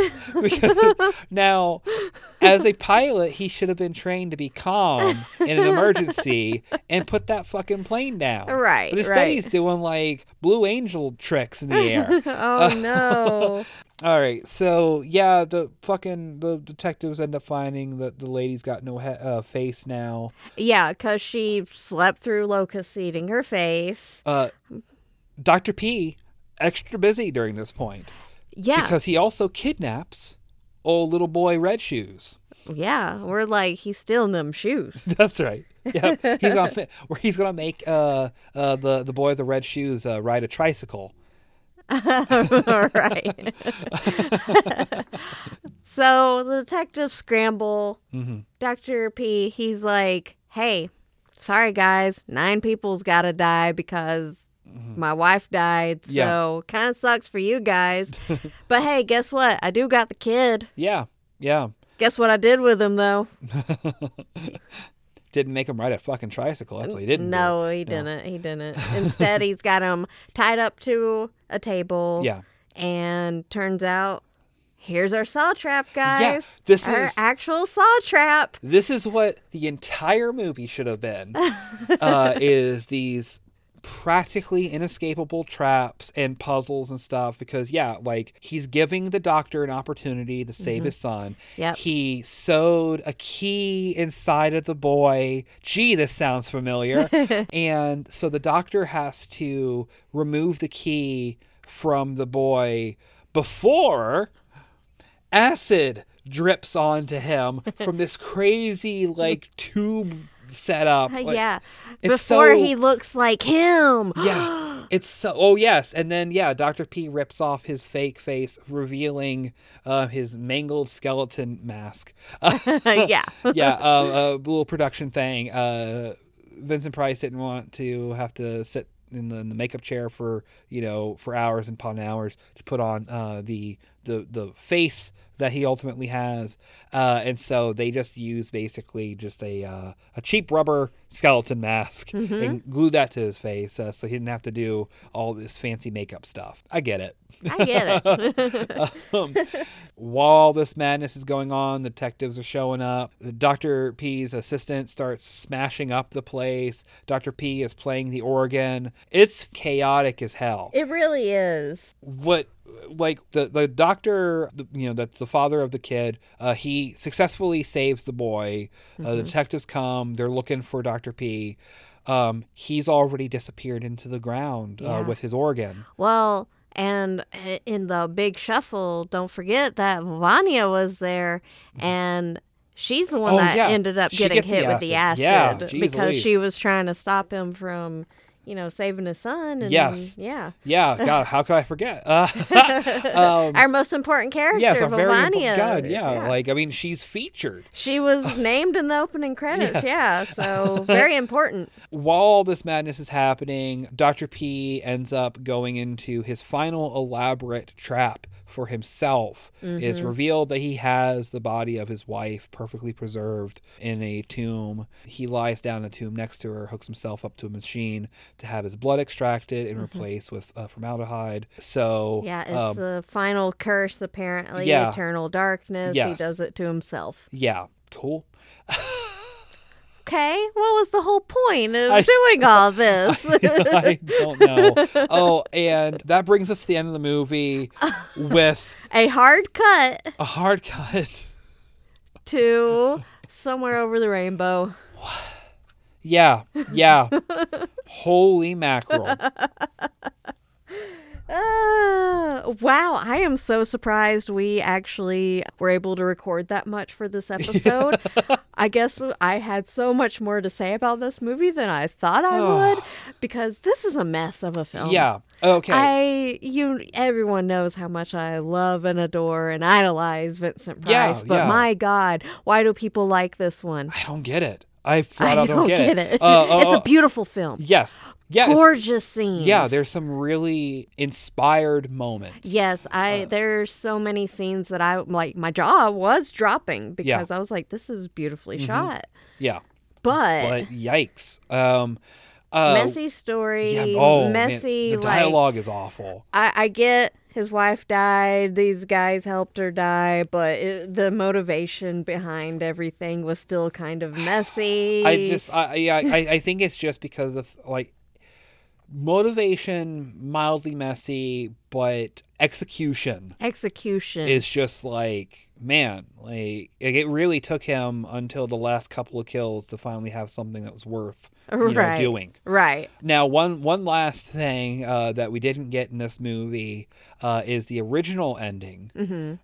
[SPEAKER 1] Now, as a pilot, he should have been trained to be calm in an emergency and put that fucking plane down.
[SPEAKER 2] Right,
[SPEAKER 1] But instead
[SPEAKER 2] right.
[SPEAKER 1] he's doing, like, Blue Angel tricks in the air.
[SPEAKER 2] Oh, no.
[SPEAKER 1] All right, so yeah, the detectives end up finding that the lady's got no face now.
[SPEAKER 2] Yeah, because she slept through locust eating her face.
[SPEAKER 1] Dr. P, extra busy during this point.
[SPEAKER 2] Yeah.
[SPEAKER 1] Because he also kidnaps old little boy Red Shoes.
[SPEAKER 2] Yeah, we're like, he's stealing them shoes.
[SPEAKER 1] That's right. Yeah, he's gonna make the boy with the red shoes ride a tricycle.
[SPEAKER 2] Right. So the detectives scramble. Dr. P, he's like, hey, sorry guys, 9 people's gotta die because my wife died, so kind of sucks for you guys. But hey, guess what? I do got the kid.
[SPEAKER 1] Yeah.
[SPEAKER 2] Guess what I did with him, though?
[SPEAKER 1] Didn't make him ride a fucking tricycle. That's what he didn't
[SPEAKER 2] No,
[SPEAKER 1] do.
[SPEAKER 2] he didn't. He didn't. Instead, he's got him tied up to a table.
[SPEAKER 1] Yeah.
[SPEAKER 2] And turns out, here's our saw trap, guys.
[SPEAKER 1] this
[SPEAKER 2] our
[SPEAKER 1] is-
[SPEAKER 2] actual saw trap.
[SPEAKER 1] This is what the entire movie should have been, is these practically inescapable traps and puzzles and stuff, because like, he's giving the doctor an opportunity to save his son.
[SPEAKER 2] Yep.
[SPEAKER 1] He sewed a key inside of the boy. Gee, this sounds familiar. And so the doctor has to remove the key from the boy before acid drips onto him from this crazy, like, tube setup. Like,
[SPEAKER 2] Yeah.
[SPEAKER 1] it's
[SPEAKER 2] Before
[SPEAKER 1] so-
[SPEAKER 2] he looks like him.
[SPEAKER 1] Yeah. It's so... Oh, yes. And then, Dr. P rips off his fake face, revealing his mangled skeleton mask.
[SPEAKER 2] Yeah.
[SPEAKER 1] A little production thing. Vincent Price didn't want to have to sit in the makeup chair for hours and upon hours to put on the face that he ultimately has, and so they just use basically just a cheap rubber skeleton mask and glue that to his face, so he didn't have to do all this fancy makeup stuff. I get it.
[SPEAKER 2] I get it.
[SPEAKER 1] While this madness is going on, the detectives are showing up. Dr. P's assistant starts smashing up the place. Dr. P is playing the organ. It's chaotic as hell.
[SPEAKER 2] It really is.
[SPEAKER 1] The doctor, that's the father of the kid, he successfully saves the boy. The detectives come. They're looking for Dr. P. He's already disappeared into the ground with his organ.
[SPEAKER 2] Well, and in the big shuffle, don't forget that Vanya was there, and she's the one that ended up getting hit with the acid because she was trying to stop him from, saving his son. And,
[SPEAKER 1] Yes.
[SPEAKER 2] Yeah.
[SPEAKER 1] Yeah. God, how could I forget?
[SPEAKER 2] Our most important character,
[SPEAKER 1] Yes, our very
[SPEAKER 2] Vanya.
[SPEAKER 1] God. Yeah. Like, I mean, she's featured.
[SPEAKER 2] She was named in the opening credits.
[SPEAKER 1] Yes.
[SPEAKER 2] Yeah. So very important.
[SPEAKER 1] While all this madness is happening, Dr. P ends up going into his final elaborate trap for himself. It's revealed that he has the body of his wife perfectly preserved in a tomb. He lies down in a tomb next to her, hooks himself up to a machine to have his blood extracted and replaced with formaldehyde. So
[SPEAKER 2] yeah, it's the final curse, apparently.
[SPEAKER 1] Yeah.
[SPEAKER 2] Eternal darkness.
[SPEAKER 1] Yes.
[SPEAKER 2] He does it to himself.
[SPEAKER 1] Yeah, cool.
[SPEAKER 2] Okay, what was the whole point of doing all this?
[SPEAKER 1] I don't know. Oh, and that brings us to the end of the movie with
[SPEAKER 2] A hard cut
[SPEAKER 1] a hard cut.
[SPEAKER 2] to Somewhere Over the Rainbow.
[SPEAKER 1] Yeah. Holy mackerel.
[SPEAKER 2] Wow, I am so surprised we actually were able to record that much for this episode. I guess I had so much more to say about this movie than I thought I would, because this is a mess of a film.
[SPEAKER 1] Yeah. Okay.
[SPEAKER 2] Everyone knows how much I love and adore and idolize Vincent Price, but
[SPEAKER 1] yeah.
[SPEAKER 2] my God, why do people like this one?
[SPEAKER 1] I don't get it. I flat out
[SPEAKER 2] don't get it. It's a beautiful film.
[SPEAKER 1] Yes. Yeah,
[SPEAKER 2] gorgeous scenes.
[SPEAKER 1] Yeah, there's some really inspired moments.
[SPEAKER 2] Yes, there's so many scenes that I like. My jaw was dropping because I was like, "This is beautifully shot."
[SPEAKER 1] Yeah,
[SPEAKER 2] but
[SPEAKER 1] yikes.
[SPEAKER 2] Messy story. Messy.
[SPEAKER 1] Man, the dialogue is awful.
[SPEAKER 2] I get his wife died. These guys helped her die, but the motivation behind everything was still kind of messy.
[SPEAKER 1] I think it's just because of motivation mildly messy, but execution is just man, it really took him until the last couple of kills to finally have something that was worth doing. Right. Now, one last thing that we didn't get in this movie is the original ending.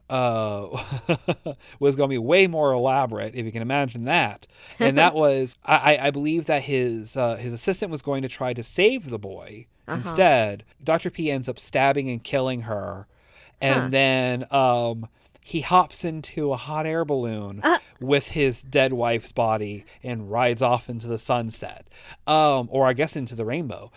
[SPEAKER 1] Was going to be way more elaborate, if you can imagine that. And that was, I believe that his assistant was going to try to save the boy. Instead, Dr. P ends up stabbing and killing her. And then he hops into a hot air balloon with his dead wife's body and rides off into the sunset. Or I guess into the rainbow.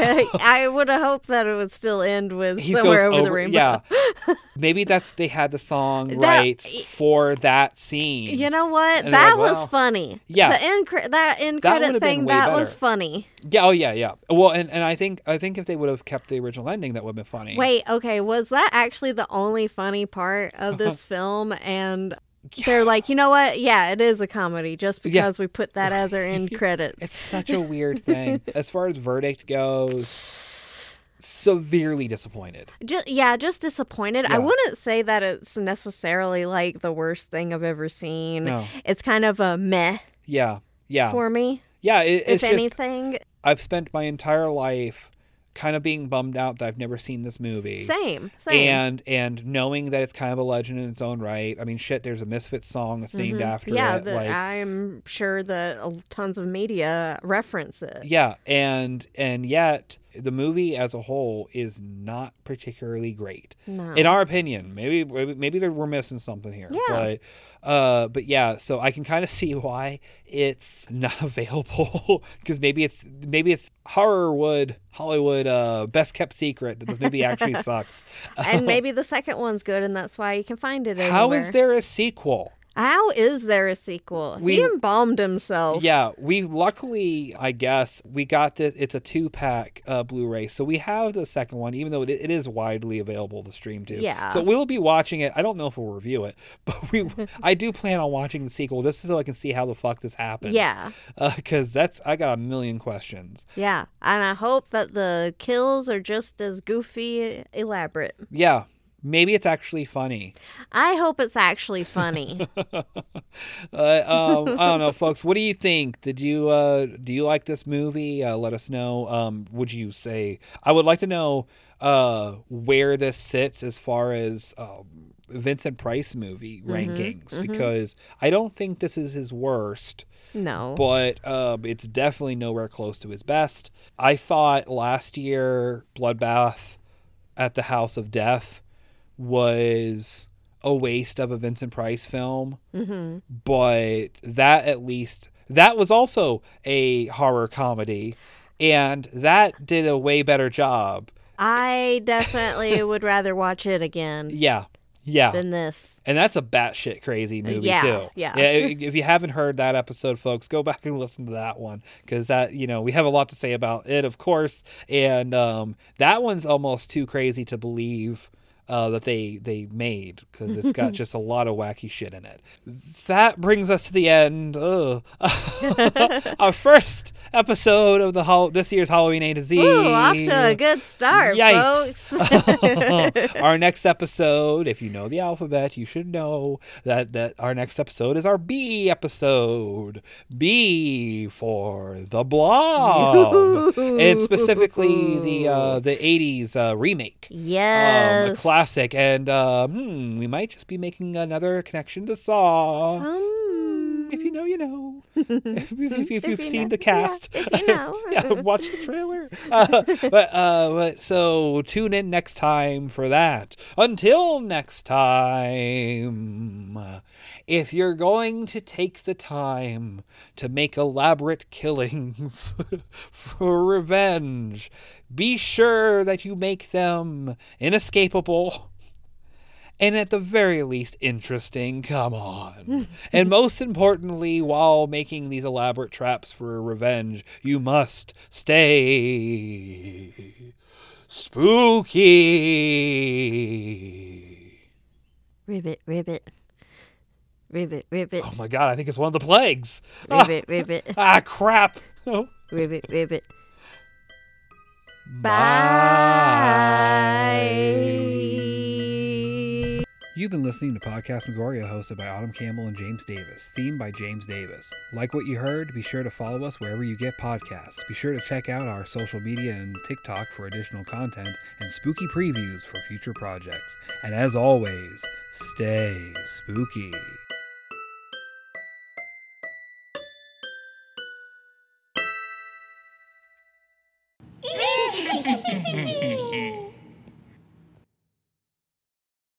[SPEAKER 2] I would have hoped that it would still end with Somewhere Over the Rainbow.
[SPEAKER 1] Yeah. Maybe they had the song rights for that scene.
[SPEAKER 2] You know what? That was funny.
[SPEAKER 1] Yeah.
[SPEAKER 2] That end credit thing, that was funny.
[SPEAKER 1] Yeah, oh yeah. Well, and I think if they would have kept the original ending, that would have been funny.
[SPEAKER 2] Wait, okay, was that actually the only funny part of this film? And they're like, you know what? Yeah, it is a comedy just because we put that as our end credits.
[SPEAKER 1] It's such a weird thing. As far as verdict goes, severely disappointed.
[SPEAKER 2] Just disappointed.
[SPEAKER 1] Yeah.
[SPEAKER 2] I wouldn't say that it's necessarily the worst thing I've ever seen.
[SPEAKER 1] No.
[SPEAKER 2] It's kind of a meh.
[SPEAKER 1] Yeah.
[SPEAKER 2] For me.
[SPEAKER 1] Yeah, it's
[SPEAKER 2] if anything.
[SPEAKER 1] I've spent my entire life kind of being bummed out that I've never seen this movie.
[SPEAKER 2] Same.
[SPEAKER 1] And knowing that it's kind of a legend in its own right. I mean, shit, there's a Misfits song that's named after it.
[SPEAKER 2] Yeah, I'm sure that tons of media reference it.
[SPEAKER 1] Yeah, and yet the movie as a whole is not particularly great.
[SPEAKER 2] No.
[SPEAKER 1] In our opinion. Maybe we're missing something here.
[SPEAKER 2] Yeah.
[SPEAKER 1] But yeah, so I can kind of see why it's not available, because maybe it's Hollywood best kept secret that this movie actually sucks.
[SPEAKER 2] And maybe the second one's good, and that's why you can find it anywhere.
[SPEAKER 1] How is there a sequel?
[SPEAKER 2] How is there a sequel? He embalmed himself.
[SPEAKER 1] Yeah, we luckily, I guess, we got this. It's a 2-pack Blu-ray, so we have the second one, even though it is widely available to stream too.
[SPEAKER 2] Yeah.
[SPEAKER 1] So we'll be watching it. I don't know if we'll review it, but I do plan on watching the sequel just so I can see how the fuck this happens.
[SPEAKER 2] Yeah.
[SPEAKER 1] Because I got a million questions.
[SPEAKER 2] Yeah, and I hope that the kills are just as goofy, elaborate.
[SPEAKER 1] Yeah. Maybe it's actually funny.
[SPEAKER 2] I hope it's actually funny.
[SPEAKER 1] I don't know, folks. What do you think? Do you like this movie? Let us know. Would you say? I would like to know where this sits as far as Vincent Price movie rankings, because I don't think this is his worst.
[SPEAKER 2] No.
[SPEAKER 1] But it's definitely nowhere close to his best. I thought last year Bloodbath at the House of Death was a waste of a Vincent Price film. But that was also a horror comedy, and that did a way better job
[SPEAKER 2] I definitely would rather watch it again
[SPEAKER 1] Yeah.
[SPEAKER 2] than this.
[SPEAKER 1] And that's a batshit crazy movie too.
[SPEAKER 2] Yeah.
[SPEAKER 1] If you haven't heard that episode, folks, go back and listen to that one, because that, we have a lot to say about it, of course. And that one's almost too crazy to believe that they made, because it's got just a lot of wacky shit in it. That brings us to the end. Our first episode of this year's Halloween A to Z.
[SPEAKER 2] Ooh, off to a good start,
[SPEAKER 1] Yikes.
[SPEAKER 2] folks.
[SPEAKER 1] Our next episode, if you know the alphabet, you should know that our next episode is our B episode. B for the Blob. And specifically the 80s remake.
[SPEAKER 2] Yes.
[SPEAKER 1] A classic. And we might just be making another connection to Saw. If you know, you know. If you've seen the cast,
[SPEAKER 2] yeah, if you know.
[SPEAKER 1] yeah, watch the trailer. But so tune in next time for that. Until next time, if you're going to take the time to make elaborate killings for revenge, be sure that you make them inescapable. And at the very least, interesting. Come on. And most importantly, while making these elaborate traps for revenge, you must stay spooky.
[SPEAKER 2] Ribbit, ribbit. Ribbit, ribbit.
[SPEAKER 1] Oh my god, I think it's one of the plagues.
[SPEAKER 2] Ribbit, ribbit.
[SPEAKER 1] Ah, crap. Oh.
[SPEAKER 2] Ribbit, ribbit.
[SPEAKER 1] Bye. You've been listening to Podcast Megoria, hosted by Autumn Campbell and James Davis, themed by James Davis. Like what you heard? Be sure to follow us wherever you get podcasts. Be sure to check out our social media and TikTok for additional content and spooky previews for future projects. And as always, stay spooky.